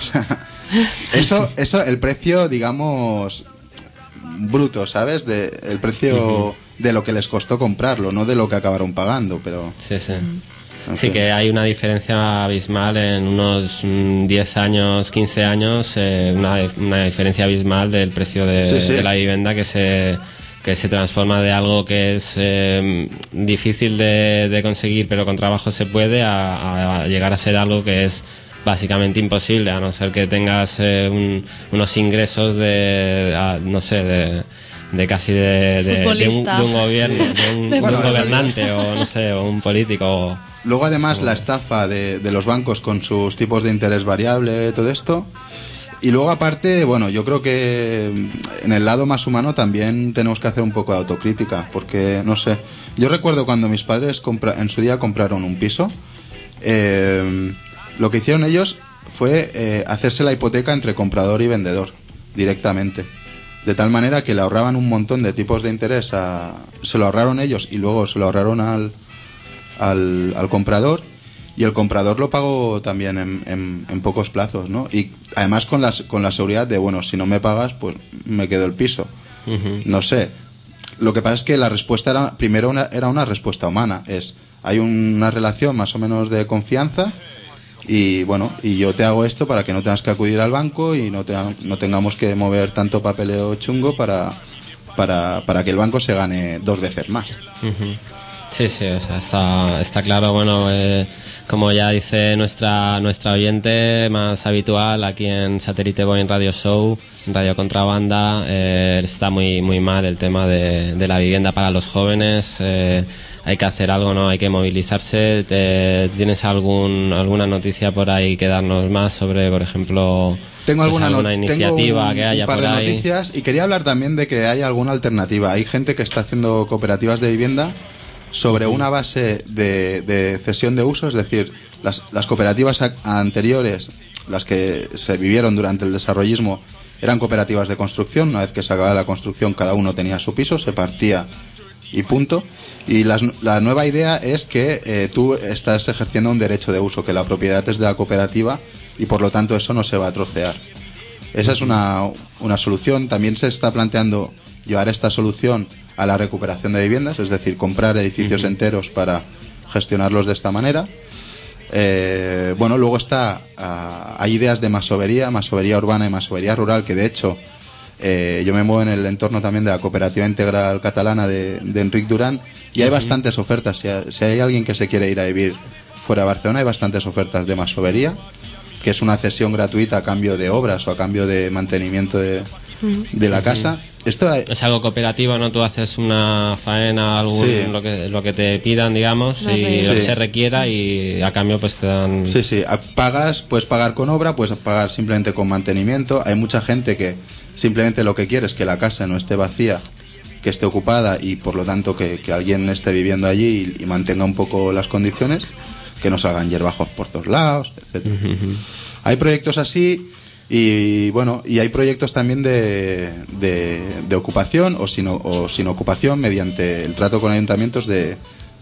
Eso, el precio, digamos, bruto, ¿sabes? El precio de lo que les costó comprarlo, no de lo que acabaron pagando, pero... Sí. Sí, que hay una diferencia abismal en unos 10 años, 15 años, una diferencia abismal del precio de la vivienda que se transforma de algo que es difícil de conseguir pero con trabajo se puede a llegar a ser algo que es básicamente imposible, a no ser que tengas unos ingresos de casi de un gobierno, de un gobernante o no sé, o un político. Luego además la estafa de los bancos con sus tipos de interés variable, todo esto. Y luego aparte, bueno, yo creo que en el lado más humano también tenemos que hacer un poco de autocrítica, porque, no sé, yo recuerdo cuando mis padres en su día compraron un piso, lo que hicieron ellos fue hacerse la hipoteca entre comprador y vendedor, directamente. De tal manera que le ahorraban un montón de tipos de interés, se lo ahorraron ellos y luego se lo ahorraron al comprador. Y el comprador lo pagó también en pocos plazos, ¿no? Y además con la seguridad de, bueno, si no me pagas, pues me quedo el piso. No sé. Lo que pasa es que la respuesta era una respuesta humana. Hay una relación más o menos de confianza y, bueno, y yo te hago esto para que no tengas que acudir al banco y no tengamos que mover tanto papeleo chungo para que el banco se gane 2 veces más. Sí, o sea, está claro, bueno, como ya dice nuestra oyente más habitual aquí en Satélite Boing Radio Show, Radio Contrabanda, está muy mal el tema de la vivienda para los jóvenes. Hay que hacer algo, ¿no? Hay que movilizarse. ¿Tienes alguna noticia por ahí que darnos más sobre, por ejemplo, tengo alguna iniciativa que haya un par por de ahí? Noticias, y quería hablar también de que hay alguna alternativa. Hay gente que está haciendo cooperativas de vivienda sobre una base de cesión de uso, es decir, las cooperativas anteriores, las que se vivieron durante el desarrollismo, eran cooperativas de construcción. Una vez que se acababa la construcción, cada uno tenía su piso, se partía y punto. Y la nueva idea es que tú estás ejerciendo un derecho de uso, que la propiedad es de la cooperativa y por lo tanto eso no se va a trocear. Esa es una solución. También se está planteando llevar esta solución a la recuperación de viviendas, es decir, comprar edificios enteros para gestionarlos de esta manera. Bueno, luego hay ideas de masovería urbana y masovería rural, que de hecho yo me muevo en el entorno también de la Cooperativa Integral Catalana de Enric Duran, y hay bastantes ofertas. Si hay alguien que se quiere ir a vivir fuera de Barcelona, hay bastantes ofertas de masovería, que es una cesión gratuita a cambio de obras o a cambio de mantenimiento de la casa. Esto es algo cooperativo, ¿no? Tú haces una faena, Sí. lo que te pidan, digamos, y lo que se requiera, y a cambio pues te dan... Sí, puedes pagar con obra, puedes pagar simplemente con mantenimiento. Hay mucha gente que simplemente lo que quiere es que la casa no esté vacía, que esté ocupada, y por lo tanto que alguien esté viviendo allí y mantenga un poco las condiciones, que no salgan hierbajos por todos lados, etcétera. Hay proyectos así. Y bueno, y hay proyectos también de ocupación o sin ocupación, mediante el trato con ayuntamientos de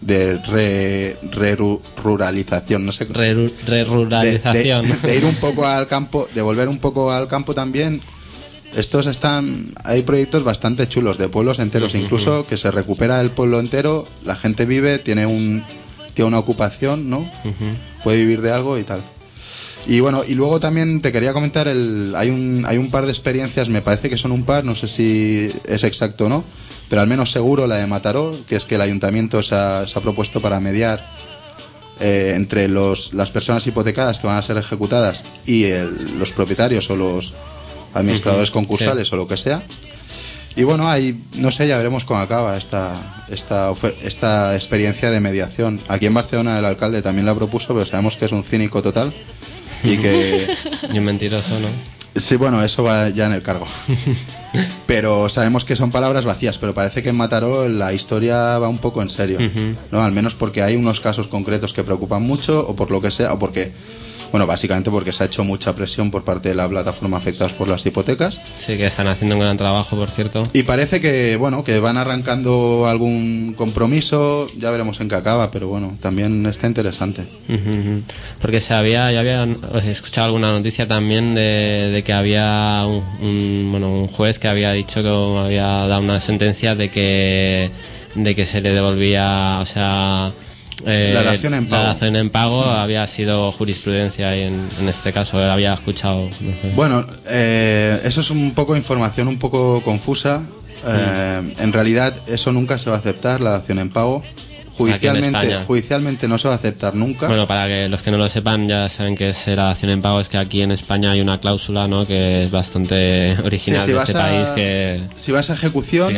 ruralización, no sé, ruralización, de ir un poco al campo, de volver un poco al campo también. Hay proyectos bastante chulos de pueblos enteros, incluso que se recupera el pueblo entero, la gente vive, tiene una ocupación, ¿no? Puede vivir de algo y tal. Y bueno, y luego también te quería comentar, hay un par de experiencias, me parece que son un par, no sé si es exacto o no, pero al menos seguro la de Mataró, que es que el ayuntamiento se ha propuesto para mediar entre las personas hipotecadas que van a ser ejecutadas y los propietarios o los administradores concursales o lo que sea. Y bueno, ahí no sé, ya veremos cómo acaba esta experiencia de mediación. Aquí en Barcelona el alcalde también la propuso, pero sabemos que es un cínico total. Y un mentiroso, ¿no? Sí, bueno, eso va ya en el cargo. Pero sabemos que son palabras vacías, pero parece que en Mataró la historia va un poco en serio, ¿no? Al menos porque hay unos casos concretos que preocupan mucho, o por lo que sea, o porque... Bueno, básicamente porque se ha hecho mucha presión por parte de la plataforma afectadas por las hipotecas. Sí, que están haciendo un gran trabajo, por cierto. Y parece que, bueno, que van arrancando algún compromiso, ya veremos en qué acaba, pero bueno, también está interesante. Porque yo había escuchado alguna noticia también de que había un juez que había dicho, que había dado una sentencia de que se le devolvía, o sea... la dación en pago. La dación en pago había sido jurisprudencia y en este caso había escuchado. No sé. Bueno, eso es un poco información un poco confusa. En realidad eso nunca se va a aceptar, la dación en pago. Judicialmente no se va a aceptar nunca. Bueno, para que los que no lo sepan ya saben que es la dación en pago, es que aquí en España hay una cláusula, ¿no?, que es bastante original de este país, que si vas a ejecución,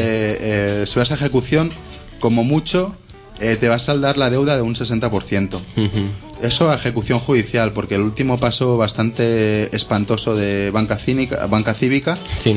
como mucho te va a saldar la deuda de un 60%. Eso a ejecución judicial, porque el último paso bastante espantoso de Banca Cívica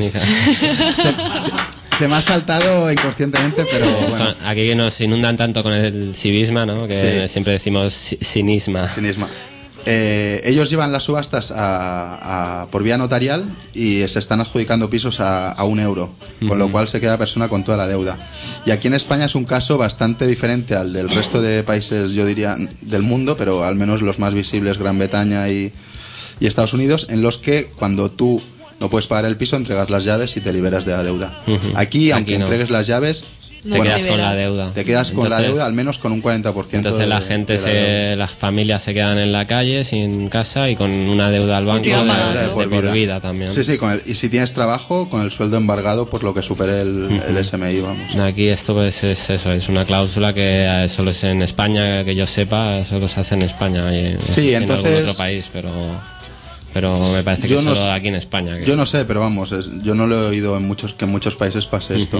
se me ha saltado inconscientemente, pero bueno. Aquí nos inundan tanto con el civisma, ¿no?, que siempre decimos cinisma. Ellos llevan las subastas por vía notarial y se están adjudicando pisos a €1, con lo cual se queda persona con toda la deuda. Y aquí en España es un caso bastante diferente al del resto de países, yo diría, del mundo, pero al menos los más visibles, Gran Bretaña y Estados Unidos, en los que cuando tú no puedes pagar el piso, entregas las llaves y te liberas de la deuda. Aquí, aunque entregues las llaves, te quedas con la deuda. Te quedas con la deuda, al menos con un 40%. Entonces la gente, las familias se quedan en la calle, sin casa y con una deuda al banco de por vida también. Sí, y si tienes trabajo, con el sueldo embargado por lo que supere el SMI, vamos. Aquí esto pues es eso, es una cláusula que solo es en España, que yo sepa, solo se hace en España y sí, entonces, en algún otro país, pero me parece que solo aquí en España. Yo no sé, pero vamos, yo no lo he oído que en muchos países pase esto.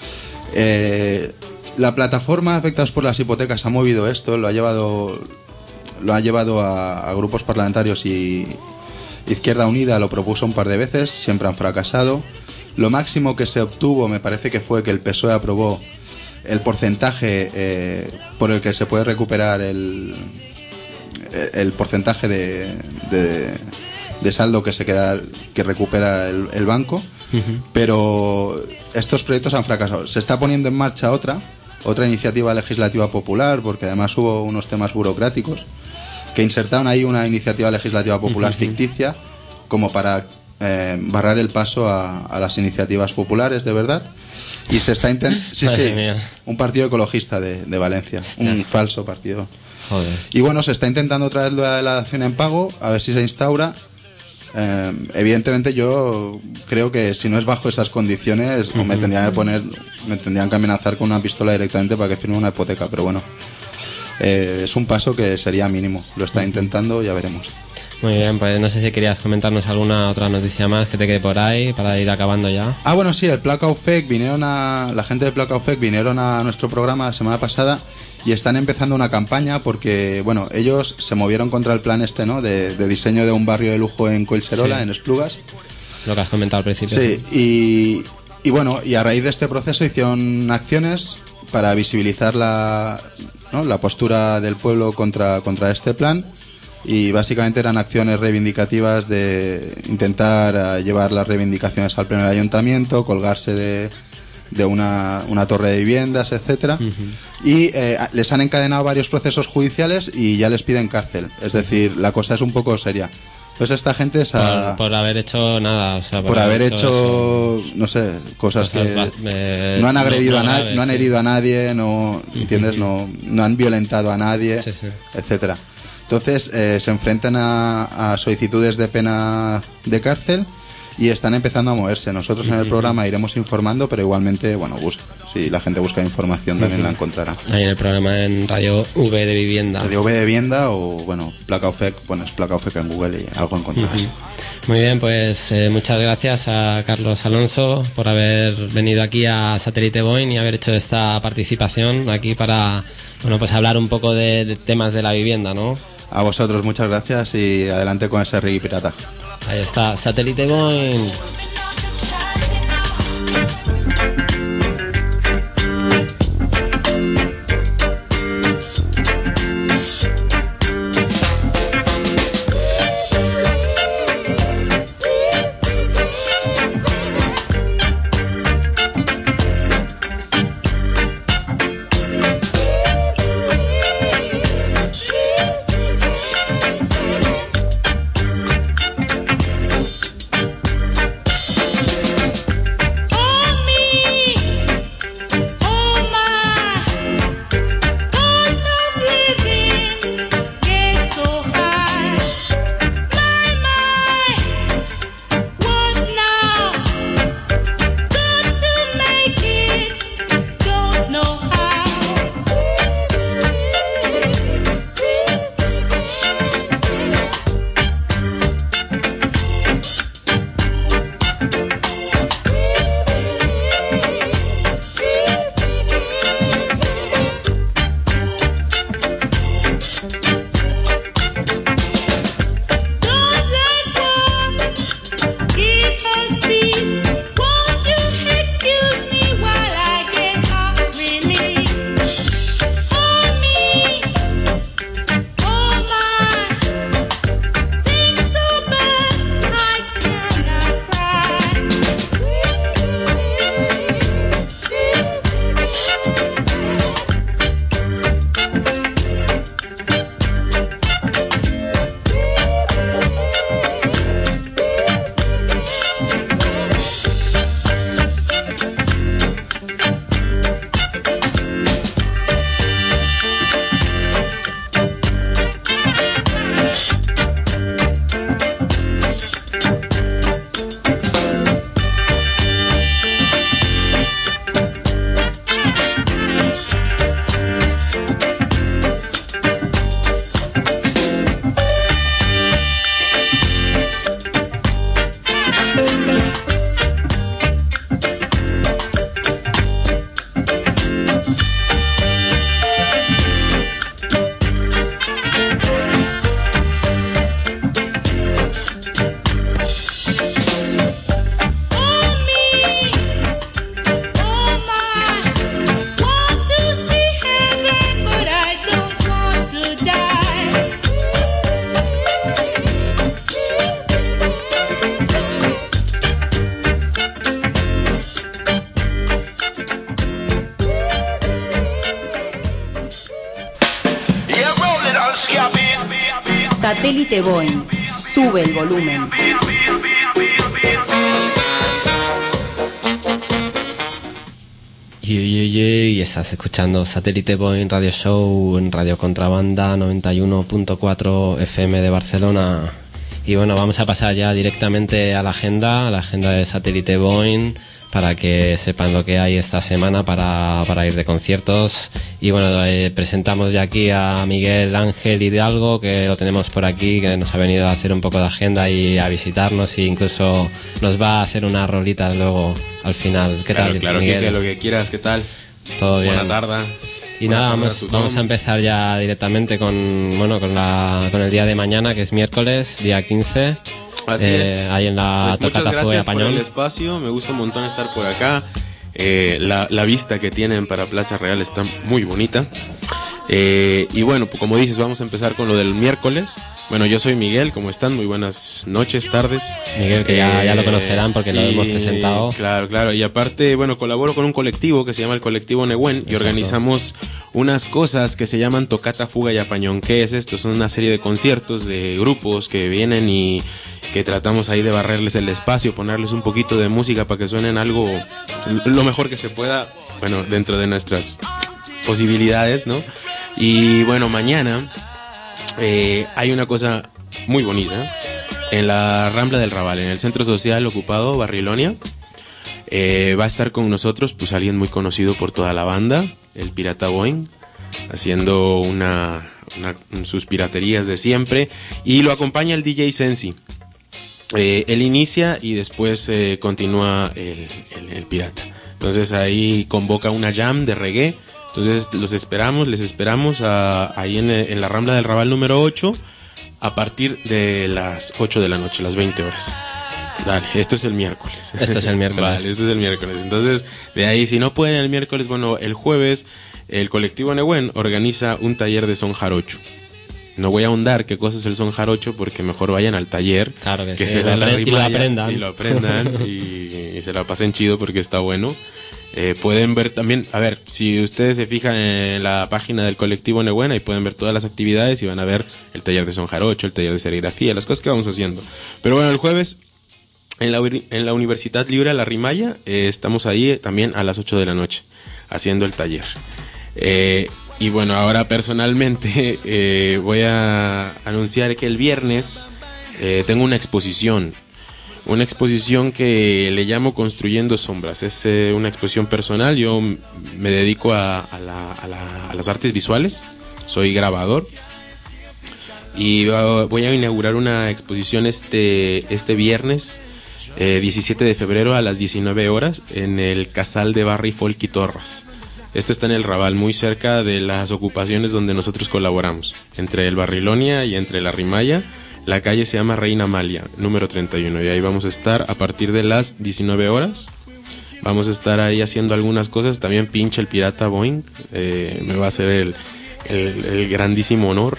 La plataforma afectados por las hipotecas ha movido esto, lo ha llevado a grupos parlamentarios, y Izquierda Unida lo propuso un par de veces, siempre han fracasado. Lo máximo que se obtuvo me parece que fue que el PSOE aprobó el porcentaje por el que se puede recuperar el porcentaje de saldo que recupera el banco, pero estos proyectos han fracasado. Se está poniendo en marcha otra iniciativa legislativa popular, porque además hubo unos temas burocráticos que insertaron ahí una iniciativa legislativa popular ficticia como para barrar el paso a las iniciativas populares de verdad. Y se está intentando... un partido ecologista de Valencia. Hostia. Un falso partido. Joder. Y bueno, se está intentando otra vez la dación en pago, a ver si se instaura. Evidentemente yo creo que si no es bajo esas condiciones me tendrían que amenazar con una pistola directamente para que firme una hipoteca, pero bueno, es un paso que sería mínimo. Lo está intentando, ya veremos. Muy bien, pues no sé si querías comentarnos alguna otra noticia más que te quede por ahí para ir acabando ya. Ah, bueno, sí, el Blackout Fake la gente de Blackout Fake vinieron a nuestro programa la semana pasada y están empezando una campaña porque, bueno, ellos se movieron contra el plan ¿no? de diseño de un barrio de lujo en Collserola, en Esplugas. Lo que has comentado al principio. Sí, y bueno, y a raíz de este proceso hicieron acciones para visibilizar la postura del pueblo contra este plan. Y básicamente eran acciones reivindicativas de intentar llevar las reivindicaciones al pleno del ayuntamiento, colgarse de una torre de viviendas, etcétera. Y les han encadenado varios procesos judiciales y ya les piden cárcel. Es decir, la cosa es un poco seria. Entonces esta gente por haber hecho nada, o sea, por haber hecho no sé, cosas que no han agredido a nadie, no han herido a nadie, no, ¿entiendes? No han violentado a nadie, etcétera. Entonces se enfrentan a solicitudes de pena de cárcel y están empezando a moverse. Nosotros en el programa iremos informando, pero igualmente, bueno, si la gente busca información también la encontrará. Ahí en el programa en Radio V de Vivienda. Radio V de Vivienda o, bueno, Blackout Fake, pones Blackout Fake en Google y algo encontrarás. Muy bien, pues muchas gracias a Carlos Alonso por haber venido aquí a Satélite Boing y haber hecho esta participación aquí para, bueno, pues hablar un poco de temas de la vivienda, ¿no? A vosotros, muchas gracias y adelante con ese reggae pirata. Ahí está, Satélite Boing. Satélite Boing. Sube el volumen. Y estás escuchando Satélite Boing Radio Show en Radio Contrabanda 91.4 FM de Barcelona. Y bueno, vamos a pasar ya directamente a la agenda de Satélite Boing, para que sepan lo que hay esta semana para ir de conciertos. Y bueno, presentamos ya aquí a Miguel Ángel Hidalgo, que lo tenemos por aquí, que nos ha venido a hacer un poco de agenda y a visitarnos, e incluso nos va a hacer una rolita luego al final. ¿Qué tal, Claro, Miguel? Quique, lo que quieras, ¿qué tal? Todo bien. Buena tarde. Y nada, vamos a empezar ya directamente con el día de mañana, que es miércoles, día 15. Así es. Ahí en la Pues Tocata muchas Fuga gracias por Pañón. el espacio, me gusta un montón estar por acá. La vista que tienen para Plaza Real está muy bonita. Y bueno, como dices, vamos a empezar con lo del miércoles. Bueno, yo soy Miguel, ¿cómo están? Muy buenas noches, tardes. Miguel, que ya lo conocerán porque lo hemos presentado. Claro. Y aparte, bueno, colaboro con un colectivo que se llama el Colectivo Nehuen. Y organizamos unas cosas que se llaman Tocata, Fuga y Apañón. ¿Qué es esto? Son una serie de conciertos de grupos que vienen y que tratamos ahí de barrerles el espacio, ponerles un poquito de música para que suenen algo lo mejor que se pueda, bueno, dentro de nuestras posibilidades, ¿no? Y bueno, mañana hay una cosa muy bonita en la Rambla del Raval, en el Centro Social Ocupado Barrilonia. Va a estar con nosotros pues alguien muy conocido por toda la banda, el Pirata Boing, haciendo sus piraterías de siempre, y lo acompaña el DJ Sensi. Él inicia y después continúa el pirata. Entonces ahí convoca una jam de reggae. Entonces les esperamos ahí en la Rambla del Raval número 8 a partir de las 8 de la noche, las 20 horas. Dale, esto es el miércoles. Vale, esto es el miércoles. Entonces, de ahí, si no pueden el miércoles, bueno, el jueves el colectivo Nehuen organiza un taller de son jarocho. No voy a ahondar qué cosa es el son jarocho, porque mejor vayan al taller, claro que sí, se da la rimalla y lo aprendan y se la pasen chido porque está bueno. Pueden ver también, a ver, si ustedes se fijan en la página del colectivo Nehuen, ahí pueden ver todas las actividades y van a ver el taller de son jarocho, el taller de serigrafía, las cosas que vamos haciendo. Pero bueno, el jueves en la Universidad Libre La Rimaya estamos ahí también a las 8 de la noche haciendo el taller. Y bueno, ahora personalmente voy a anunciar que el viernes tengo una exposición que le llamo Construyendo Sombras. Es una exposición personal. Yo me dedico a las artes visuales, soy grabador y voy a inaugurar una exposición este viernes 17 de febrero a las 19 horas en el Casal de Barri Folk y Torras. Esto está en el Raval, muy cerca de las ocupaciones donde nosotros colaboramos, entre el Barrilonia y entre la Rimaya. La calle se llama Reina Amalia, número 31, y ahí vamos a estar a partir de las 19 horas. Vamos a estar ahí haciendo algunas cosas. También pinche el Pirata Boing, me va a hacer el grandísimo honor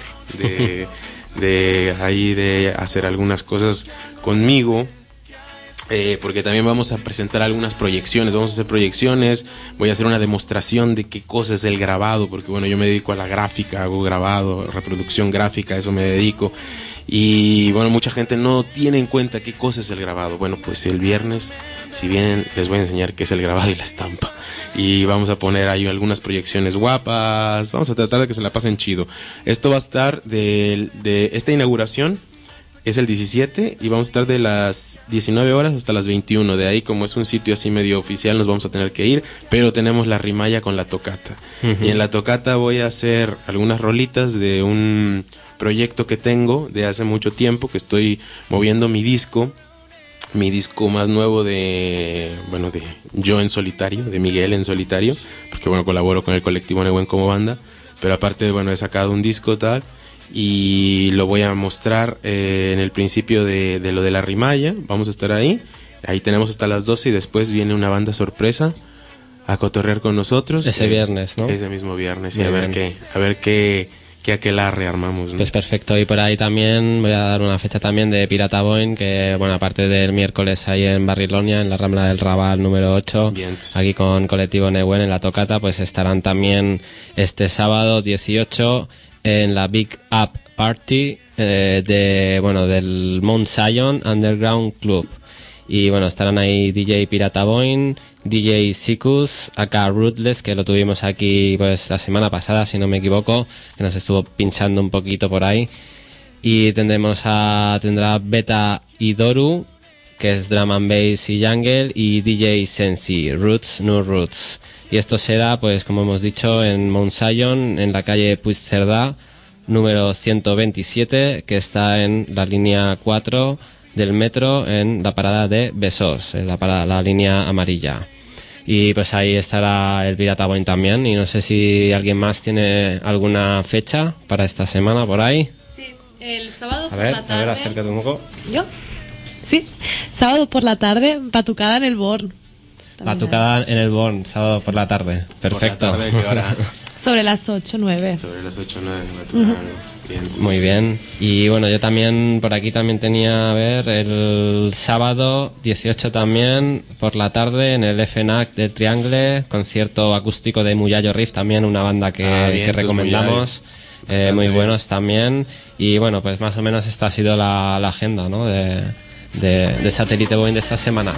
de hacer algunas cosas conmigo. Porque también vamos a presentar algunas proyecciones, vamos a hacer proyecciones, voy a hacer una demostración de qué cosa es el grabado, porque bueno, yo me dedico a la gráfica, hago grabado, reproducción gráfica, a eso me dedico, y bueno, mucha gente no tiene en cuenta qué cosa es el grabado. Bueno, pues el viernes, si vienen, les voy a enseñar qué es el grabado y la estampa, y vamos a poner ahí algunas proyecciones guapas, vamos a tratar de que se la pasen chido. Esto va a estar de esta inauguración. Es el 17 y vamos a estar de las 19 horas hasta las 21. De ahí, como es un sitio así medio oficial, nos vamos a tener que ir. Pero tenemos la rimalla con la tocata. Y en la tocata voy a hacer algunas rolitas de un proyecto que tengo de hace mucho tiempo, que estoy moviendo mi disco más nuevo de yo en solitario, de Miguel en solitario, porque bueno, colaboro con el colectivo Nehuen como banda. Pero aparte, bueno, he sacado un disco tal, y lo voy a mostrar en el principio de lo de la Rimaya. Vamos a estar ahí tenemos hasta las 12 y después viene una banda sorpresa a cotorrear con nosotros ese viernes, ¿no? Ese mismo viernes, y a ver qué aquelarre armamos, ¿no? Pues perfecto. Y por ahí también voy a dar una fecha también de Pirata Boing, que bueno, aparte del miércoles ahí en Barrilonia, en la Rambla del Raval número 8, aquí con colectivo Nehuen en la tocata, pues estarán también este sábado 18 en la Big Up Party del Mount Zion Underground Club. Y bueno, estarán ahí DJ Pirata Boy, DJ Sikus, acá Ruthless, que lo tuvimos aquí pues la semana pasada, si no me equivoco, que nos estuvo pinchando un poquito por ahí. Y tendrá Beta y Doru, que es Drum and Bass y Jungle, y DJ Sensi, Roots, No Roots. Y esto será, pues como hemos dicho, en Mount Zion, en la calle Puigcerdá, número 127, que está en la línea 4 del metro, en la parada de Besós, en la línea amarilla. Y pues ahí estará el Pirata Boy también, y no sé si alguien más tiene alguna fecha para esta semana por ahí. Sí, el sábado por la tarde. A ver, acércate un poco. ¿Yo? Sí, sábado por la tarde, batucada en el Born. Batucada en el Born, sábado por la tarde. Perfecto. ¿Por la tarde, qué hora? Sobre las 8 o 9. Sobre las 8 o 9, batucada. Bien. Muy bien. Y bueno, yo también por aquí también tenía, a ver, el sábado 18 también por la tarde en el FNAC del Triangle, concierto acústico de Muyayo Riff, también una banda que recomendamos, muy buenos también. Y bueno, pues más o menos esta ha sido la agenda, ¿no? de Satellite Boy de esta semana.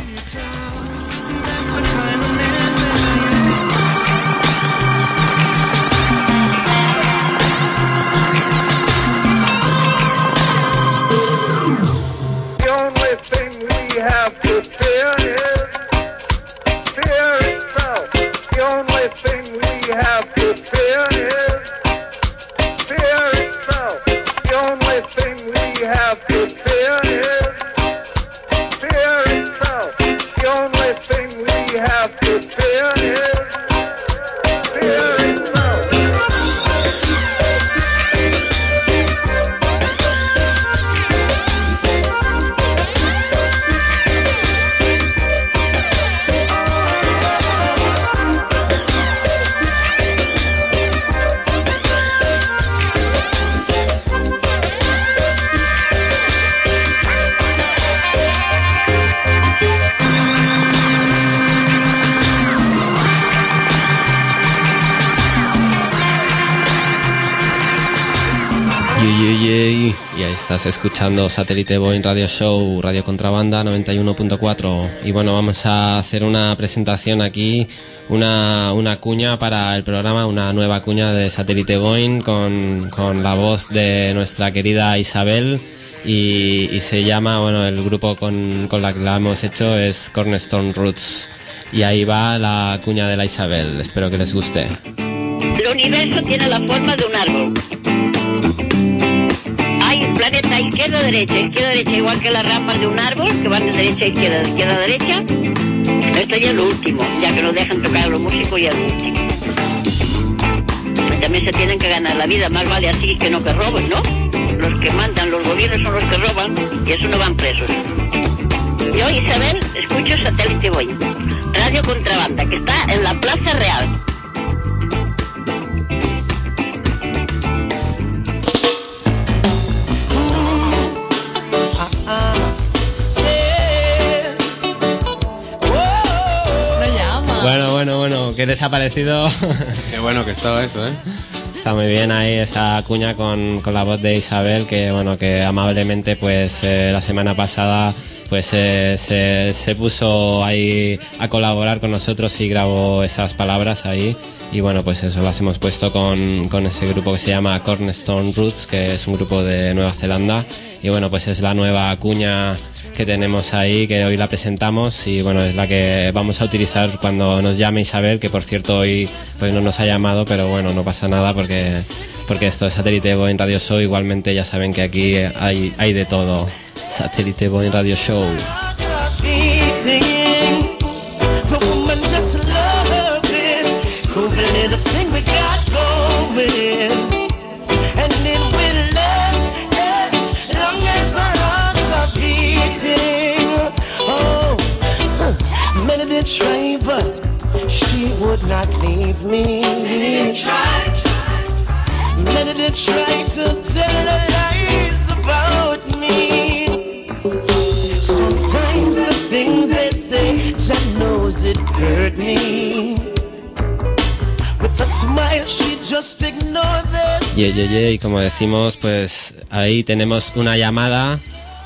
Y ahí estás escuchando Satellite Boy Radio Show, Radio Contrabanda 91.4. Y bueno, vamos a hacer una presentación aquí, una cuña para el programa, una nueva cuña de Satellite Boy con la voz de nuestra querida Isabel. Y se llama, bueno, el grupo con la que la hemos hecho es Cornerstone Roots. Y ahí va la cuña de la Isabel, espero que les guste. El universo tiene la forma de un árbol. Hay un planeta izquierda-derecha, igual que las ramas de un árbol, que van de derecha a izquierda, de izquierda a derecha. Esto ya es lo último, ya que nos dejan tocar a los músicos, ya es lo último. También se tienen que ganar la vida, más vale así que no que roben, ¿no? Los que mandan, los gobiernos son los que roban, y eso no van presos. Yo, Isabel, escucho Satellite Boy, Radio Contrabanda, que está en la Plaza Real. Bueno, ¿qué les ha parecido? Qué bueno que estaba eso, ¿eh? Está muy bien ahí esa cuña con la voz de Isabel, que bueno, que amablemente pues la semana pasada pues se puso ahí a colaborar con nosotros y grabó esas palabras ahí. Y bueno, pues eso las hemos puesto con ese grupo que se llama Cornerstone Roots, que es un grupo de Nueva Zelanda. Y bueno, pues es la nueva cuña que tenemos ahí, que hoy la presentamos, y bueno, es la que vamos a utilizar cuando nos llame Isabel, que por cierto hoy pues no nos ha llamado, pero bueno, no pasa nada porque esto es Satellite Boy en Radio Show. Igualmente ya saben que aquí hay de todo. Satellite Boy en Radio Show. Try, but she would not leave me. Many did try to tell her lies about me. Sometimes the things they say, Jah knows it hurt me. With a smile she Y como decimos, pues ahí tenemos una llamada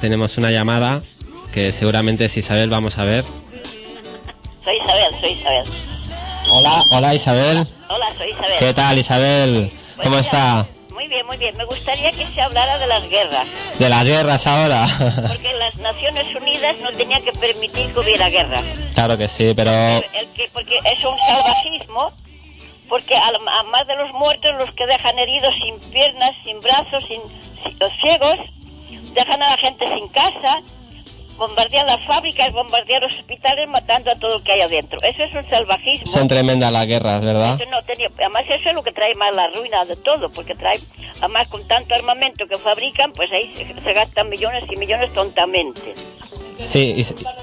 que seguramente es Isabel, vamos a ver. Soy Isabel. Hola Isabel. Hola, soy Isabel. ¿Qué tal Isabel? Pues ¿Cómo está? Muy bien. Me gustaría que se hablara de las guerras. De las guerras ahora. Porque las Naciones Unidas no tenían que permitir que hubiera guerra. Claro que sí, pero... Porque es un salvajismo, porque a más de los muertos, los que dejan heridos sin piernas, sin brazos, los ciegos, dejan a la gente sin casa, bombardean las fábricas, bombardean los hospitales, matando a todo lo que hay adentro. Eso es un salvajismo. Son tremendas las guerras, ¿verdad? Además eso es lo que trae más la ruina de todo, porque además con tanto armamento que fabrican, pues ahí se gastan millones y millones tontamente. Sí,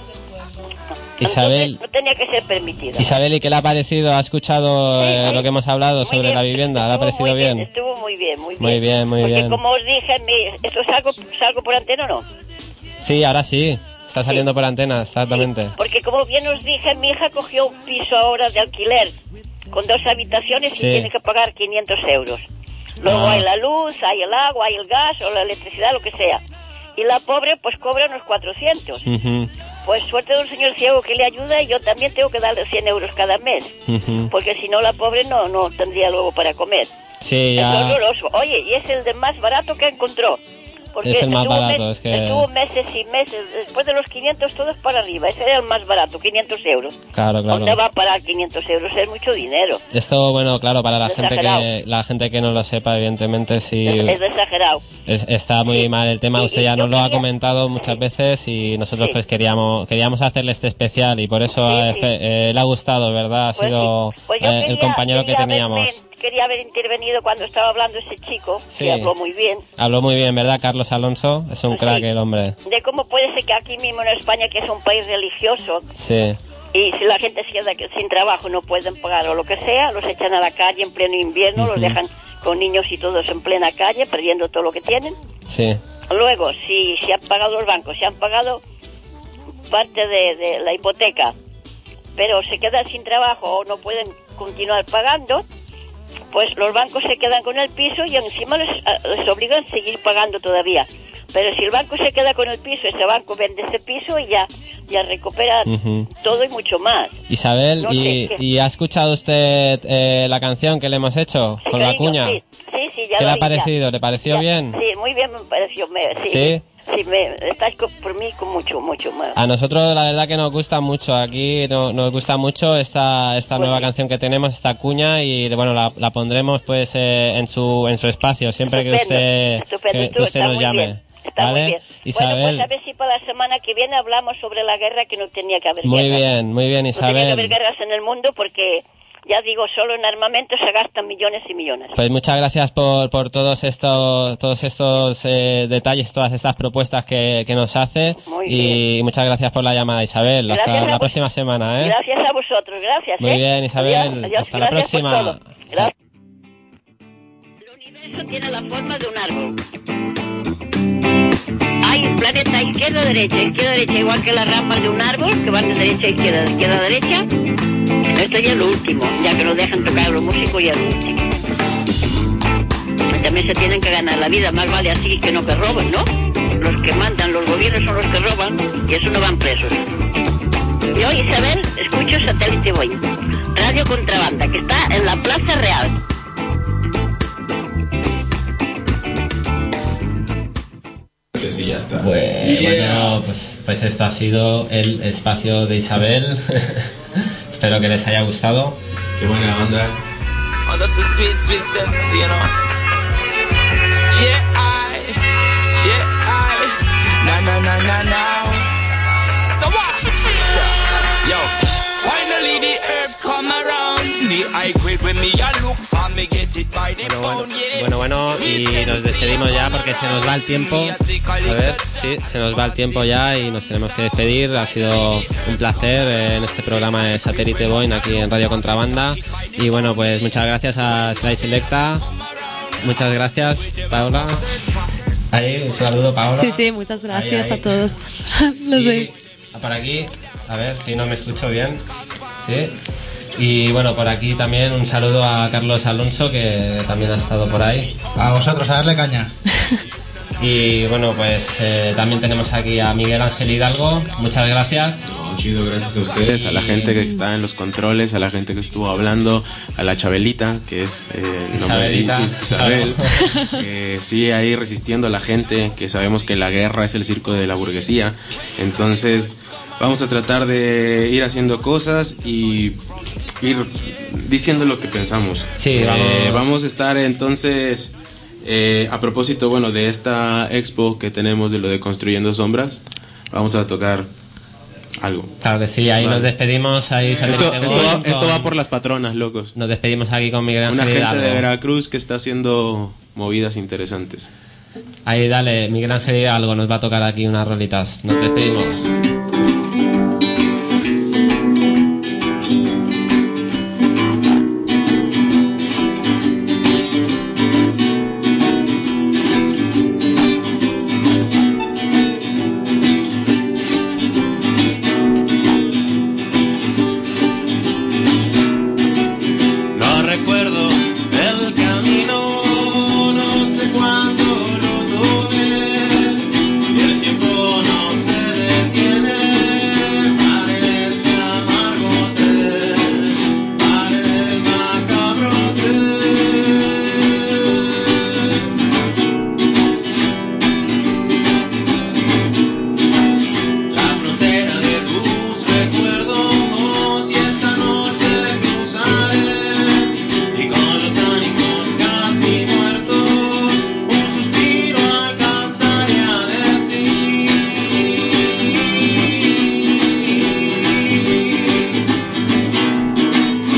Isabel. Entonces, no tenía que ser permitido. Isabel, ¿y qué le ha parecido? ¿Ha escuchado lo que hemos hablado sobre bien, la vivienda? ¿Le ha parecido bien? Estuvo muy bien. Muy bien. Porque como os dije, ¿esto salgo por antena o no? Sí, ahora sí. Está saliendo por antena, exactamente. Sí, porque como bien os dije, mi hija cogió un piso ahora de alquiler con 2 habitaciones y tiene que pagar 500 euros. Luego hay la luz, hay el agua, hay el gas o la electricidad, lo que sea. Y la pobre pues cobra unos 400. Pues suerte de un señor ciego que le ayuda y yo también tengo que darle 100 euros cada mes. Porque si no la pobre no tendría luego para comer. Sí, ya. Es horroroso. Oye, y es el de más barato que encontró. Porque es el más barato, es que... Estuvo meses y meses, después de los 500 todos para arriba, ese era el más barato, 500 euros. Claro. ¿Dónde va a parar 500 euros? Es mucho dinero. Esto, bueno, claro, para la gente que no lo sepa, evidentemente sí... Es exagerado. Está muy mal el tema, usted ya nos lo ha comentado muchas veces y nosotros pues queríamos hacerle este especial y por eso le ha gustado, ¿verdad? Ha sido el compañero que teníamos. Quería haber intervenido cuando estaba hablando ese chico, que habló muy bien. Habló muy bien, ¿verdad, Carlos Alonso? Es un crack el hombre. De cómo puede ser que aquí mismo en España, que es un país religioso, sí, y si la gente se queda sin trabajo, no pueden pagar o lo que sea, los echan a la calle en pleno invierno, los dejan con niños y todos en plena calle, perdiendo todo lo que tienen. Sí. Luego, si han pagado los bancos, si han pagado parte de la hipoteca, pero se quedan sin trabajo o no pueden continuar pagando, pues los bancos se quedan con el piso y encima les obligan a seguir pagando todavía. Pero si el banco se queda con el piso, ese banco vende ese piso y ya recupera todo y mucho más. Isabel, ¿y ha escuchado usted la canción que le hemos hecho con la cuña? Sí, ya ¿Qué le ha oí, parecido? ¿Le pareció bien? Sí, muy bien me pareció. ¿Sí? Sí, estáis por mí con mucho más. A nosotros la verdad que nos gusta mucho, aquí nos gusta mucho esta nueva canción que tenemos, esta cuña, y bueno, la pondremos pues en su espacio siempre que usted nos llame. Bien. Está ¿vale? muy bien. Isabel. Bueno, pues a ver si para la semana que viene hablamos sobre la guerra, que no tenía que haber muy guerras. Muy bien, Isabel. No tenía que haber guerras en el mundo porque, ya digo, solo en armamento se gastan millones y millones. Pues muchas gracias por todos estos detalles, todas estas propuestas que nos hace. Y muchas gracias por la llamada, Isabel. Gracias hasta la próxima semana. Gracias a vosotros, gracias. Muy bien, Isabel. Adiós, hasta la próxima. Gracias. El universo tiene la forma de un árbol. Hay un planeta izquierda-derecha, igual que las ramas de un árbol, que van de derecha a izquierda, de izquierda a derecha. Esto ya es lo último, ya que nos dejan tocar los músicos, ya es lo último. También se tienen que ganar la vida, más vale así que no que roben, ¿no? Los que mandan, los gobiernos son los que roban, y eso no van presos. Yo, Isabel, escucho Satélite Boy, Radio Contrabanda, que está en la Plaza Real. Sí, ya está. Bueno, pues esto ha sido el espacio de Isabel. Espero que les haya gustado. Qué buena onda. Oh, that's a sweet sense, you know. Na. So what? Yo, finally the herbs come around. The high grade when me a look for me get it by the pound, yeah. Bueno, y nos despedimos ya porque se nos va el tiempo. A ver, sí, se nos va el tiempo ya y nos tenemos que despedir. Ha sido un placer en este programa de Satélite Boy aquí en Radio Contrabanda. Y bueno, pues muchas gracias a Sly Selecta. Muchas gracias, Paola. Ahí, un saludo, Paola. Sí, muchas gracias ahí. A todos. Lo sé. Para aquí, a ver si no me escucho bien. Sí. Y bueno, por aquí también un saludo a Carlos Alonso, que también ha estado por ahí. A vosotros, a darle caña. Y bueno, pues también tenemos aquí a Miguel Ángel Hidalgo. Muchas gracias. Chido, gracias a ustedes, a la gente que está en los controles, a la gente que estuvo hablando, a la Chabelita, que es Isabel, que sigue ahí resistiendo a la gente, que sabemos que la guerra es el circo de la burguesía. Entonces vamos a tratar de ir haciendo cosas y ir diciendo lo que pensamos. Sí, vamos a estar entonces, a propósito, bueno, de esta expo que tenemos de lo de Construyendo Sombras, vamos a tocar algo. Claro que sí, ahí nos despedimos. Ahí esto va por las patronas, locos. Nos despedimos aquí con Miguel Ángel Una gente Hidalgo. de Veracruz que está haciendo movidas interesantes. Ahí dale, Miguel Ángel Hidalgo nos va a tocar aquí unas rolitas. Nos despedimos.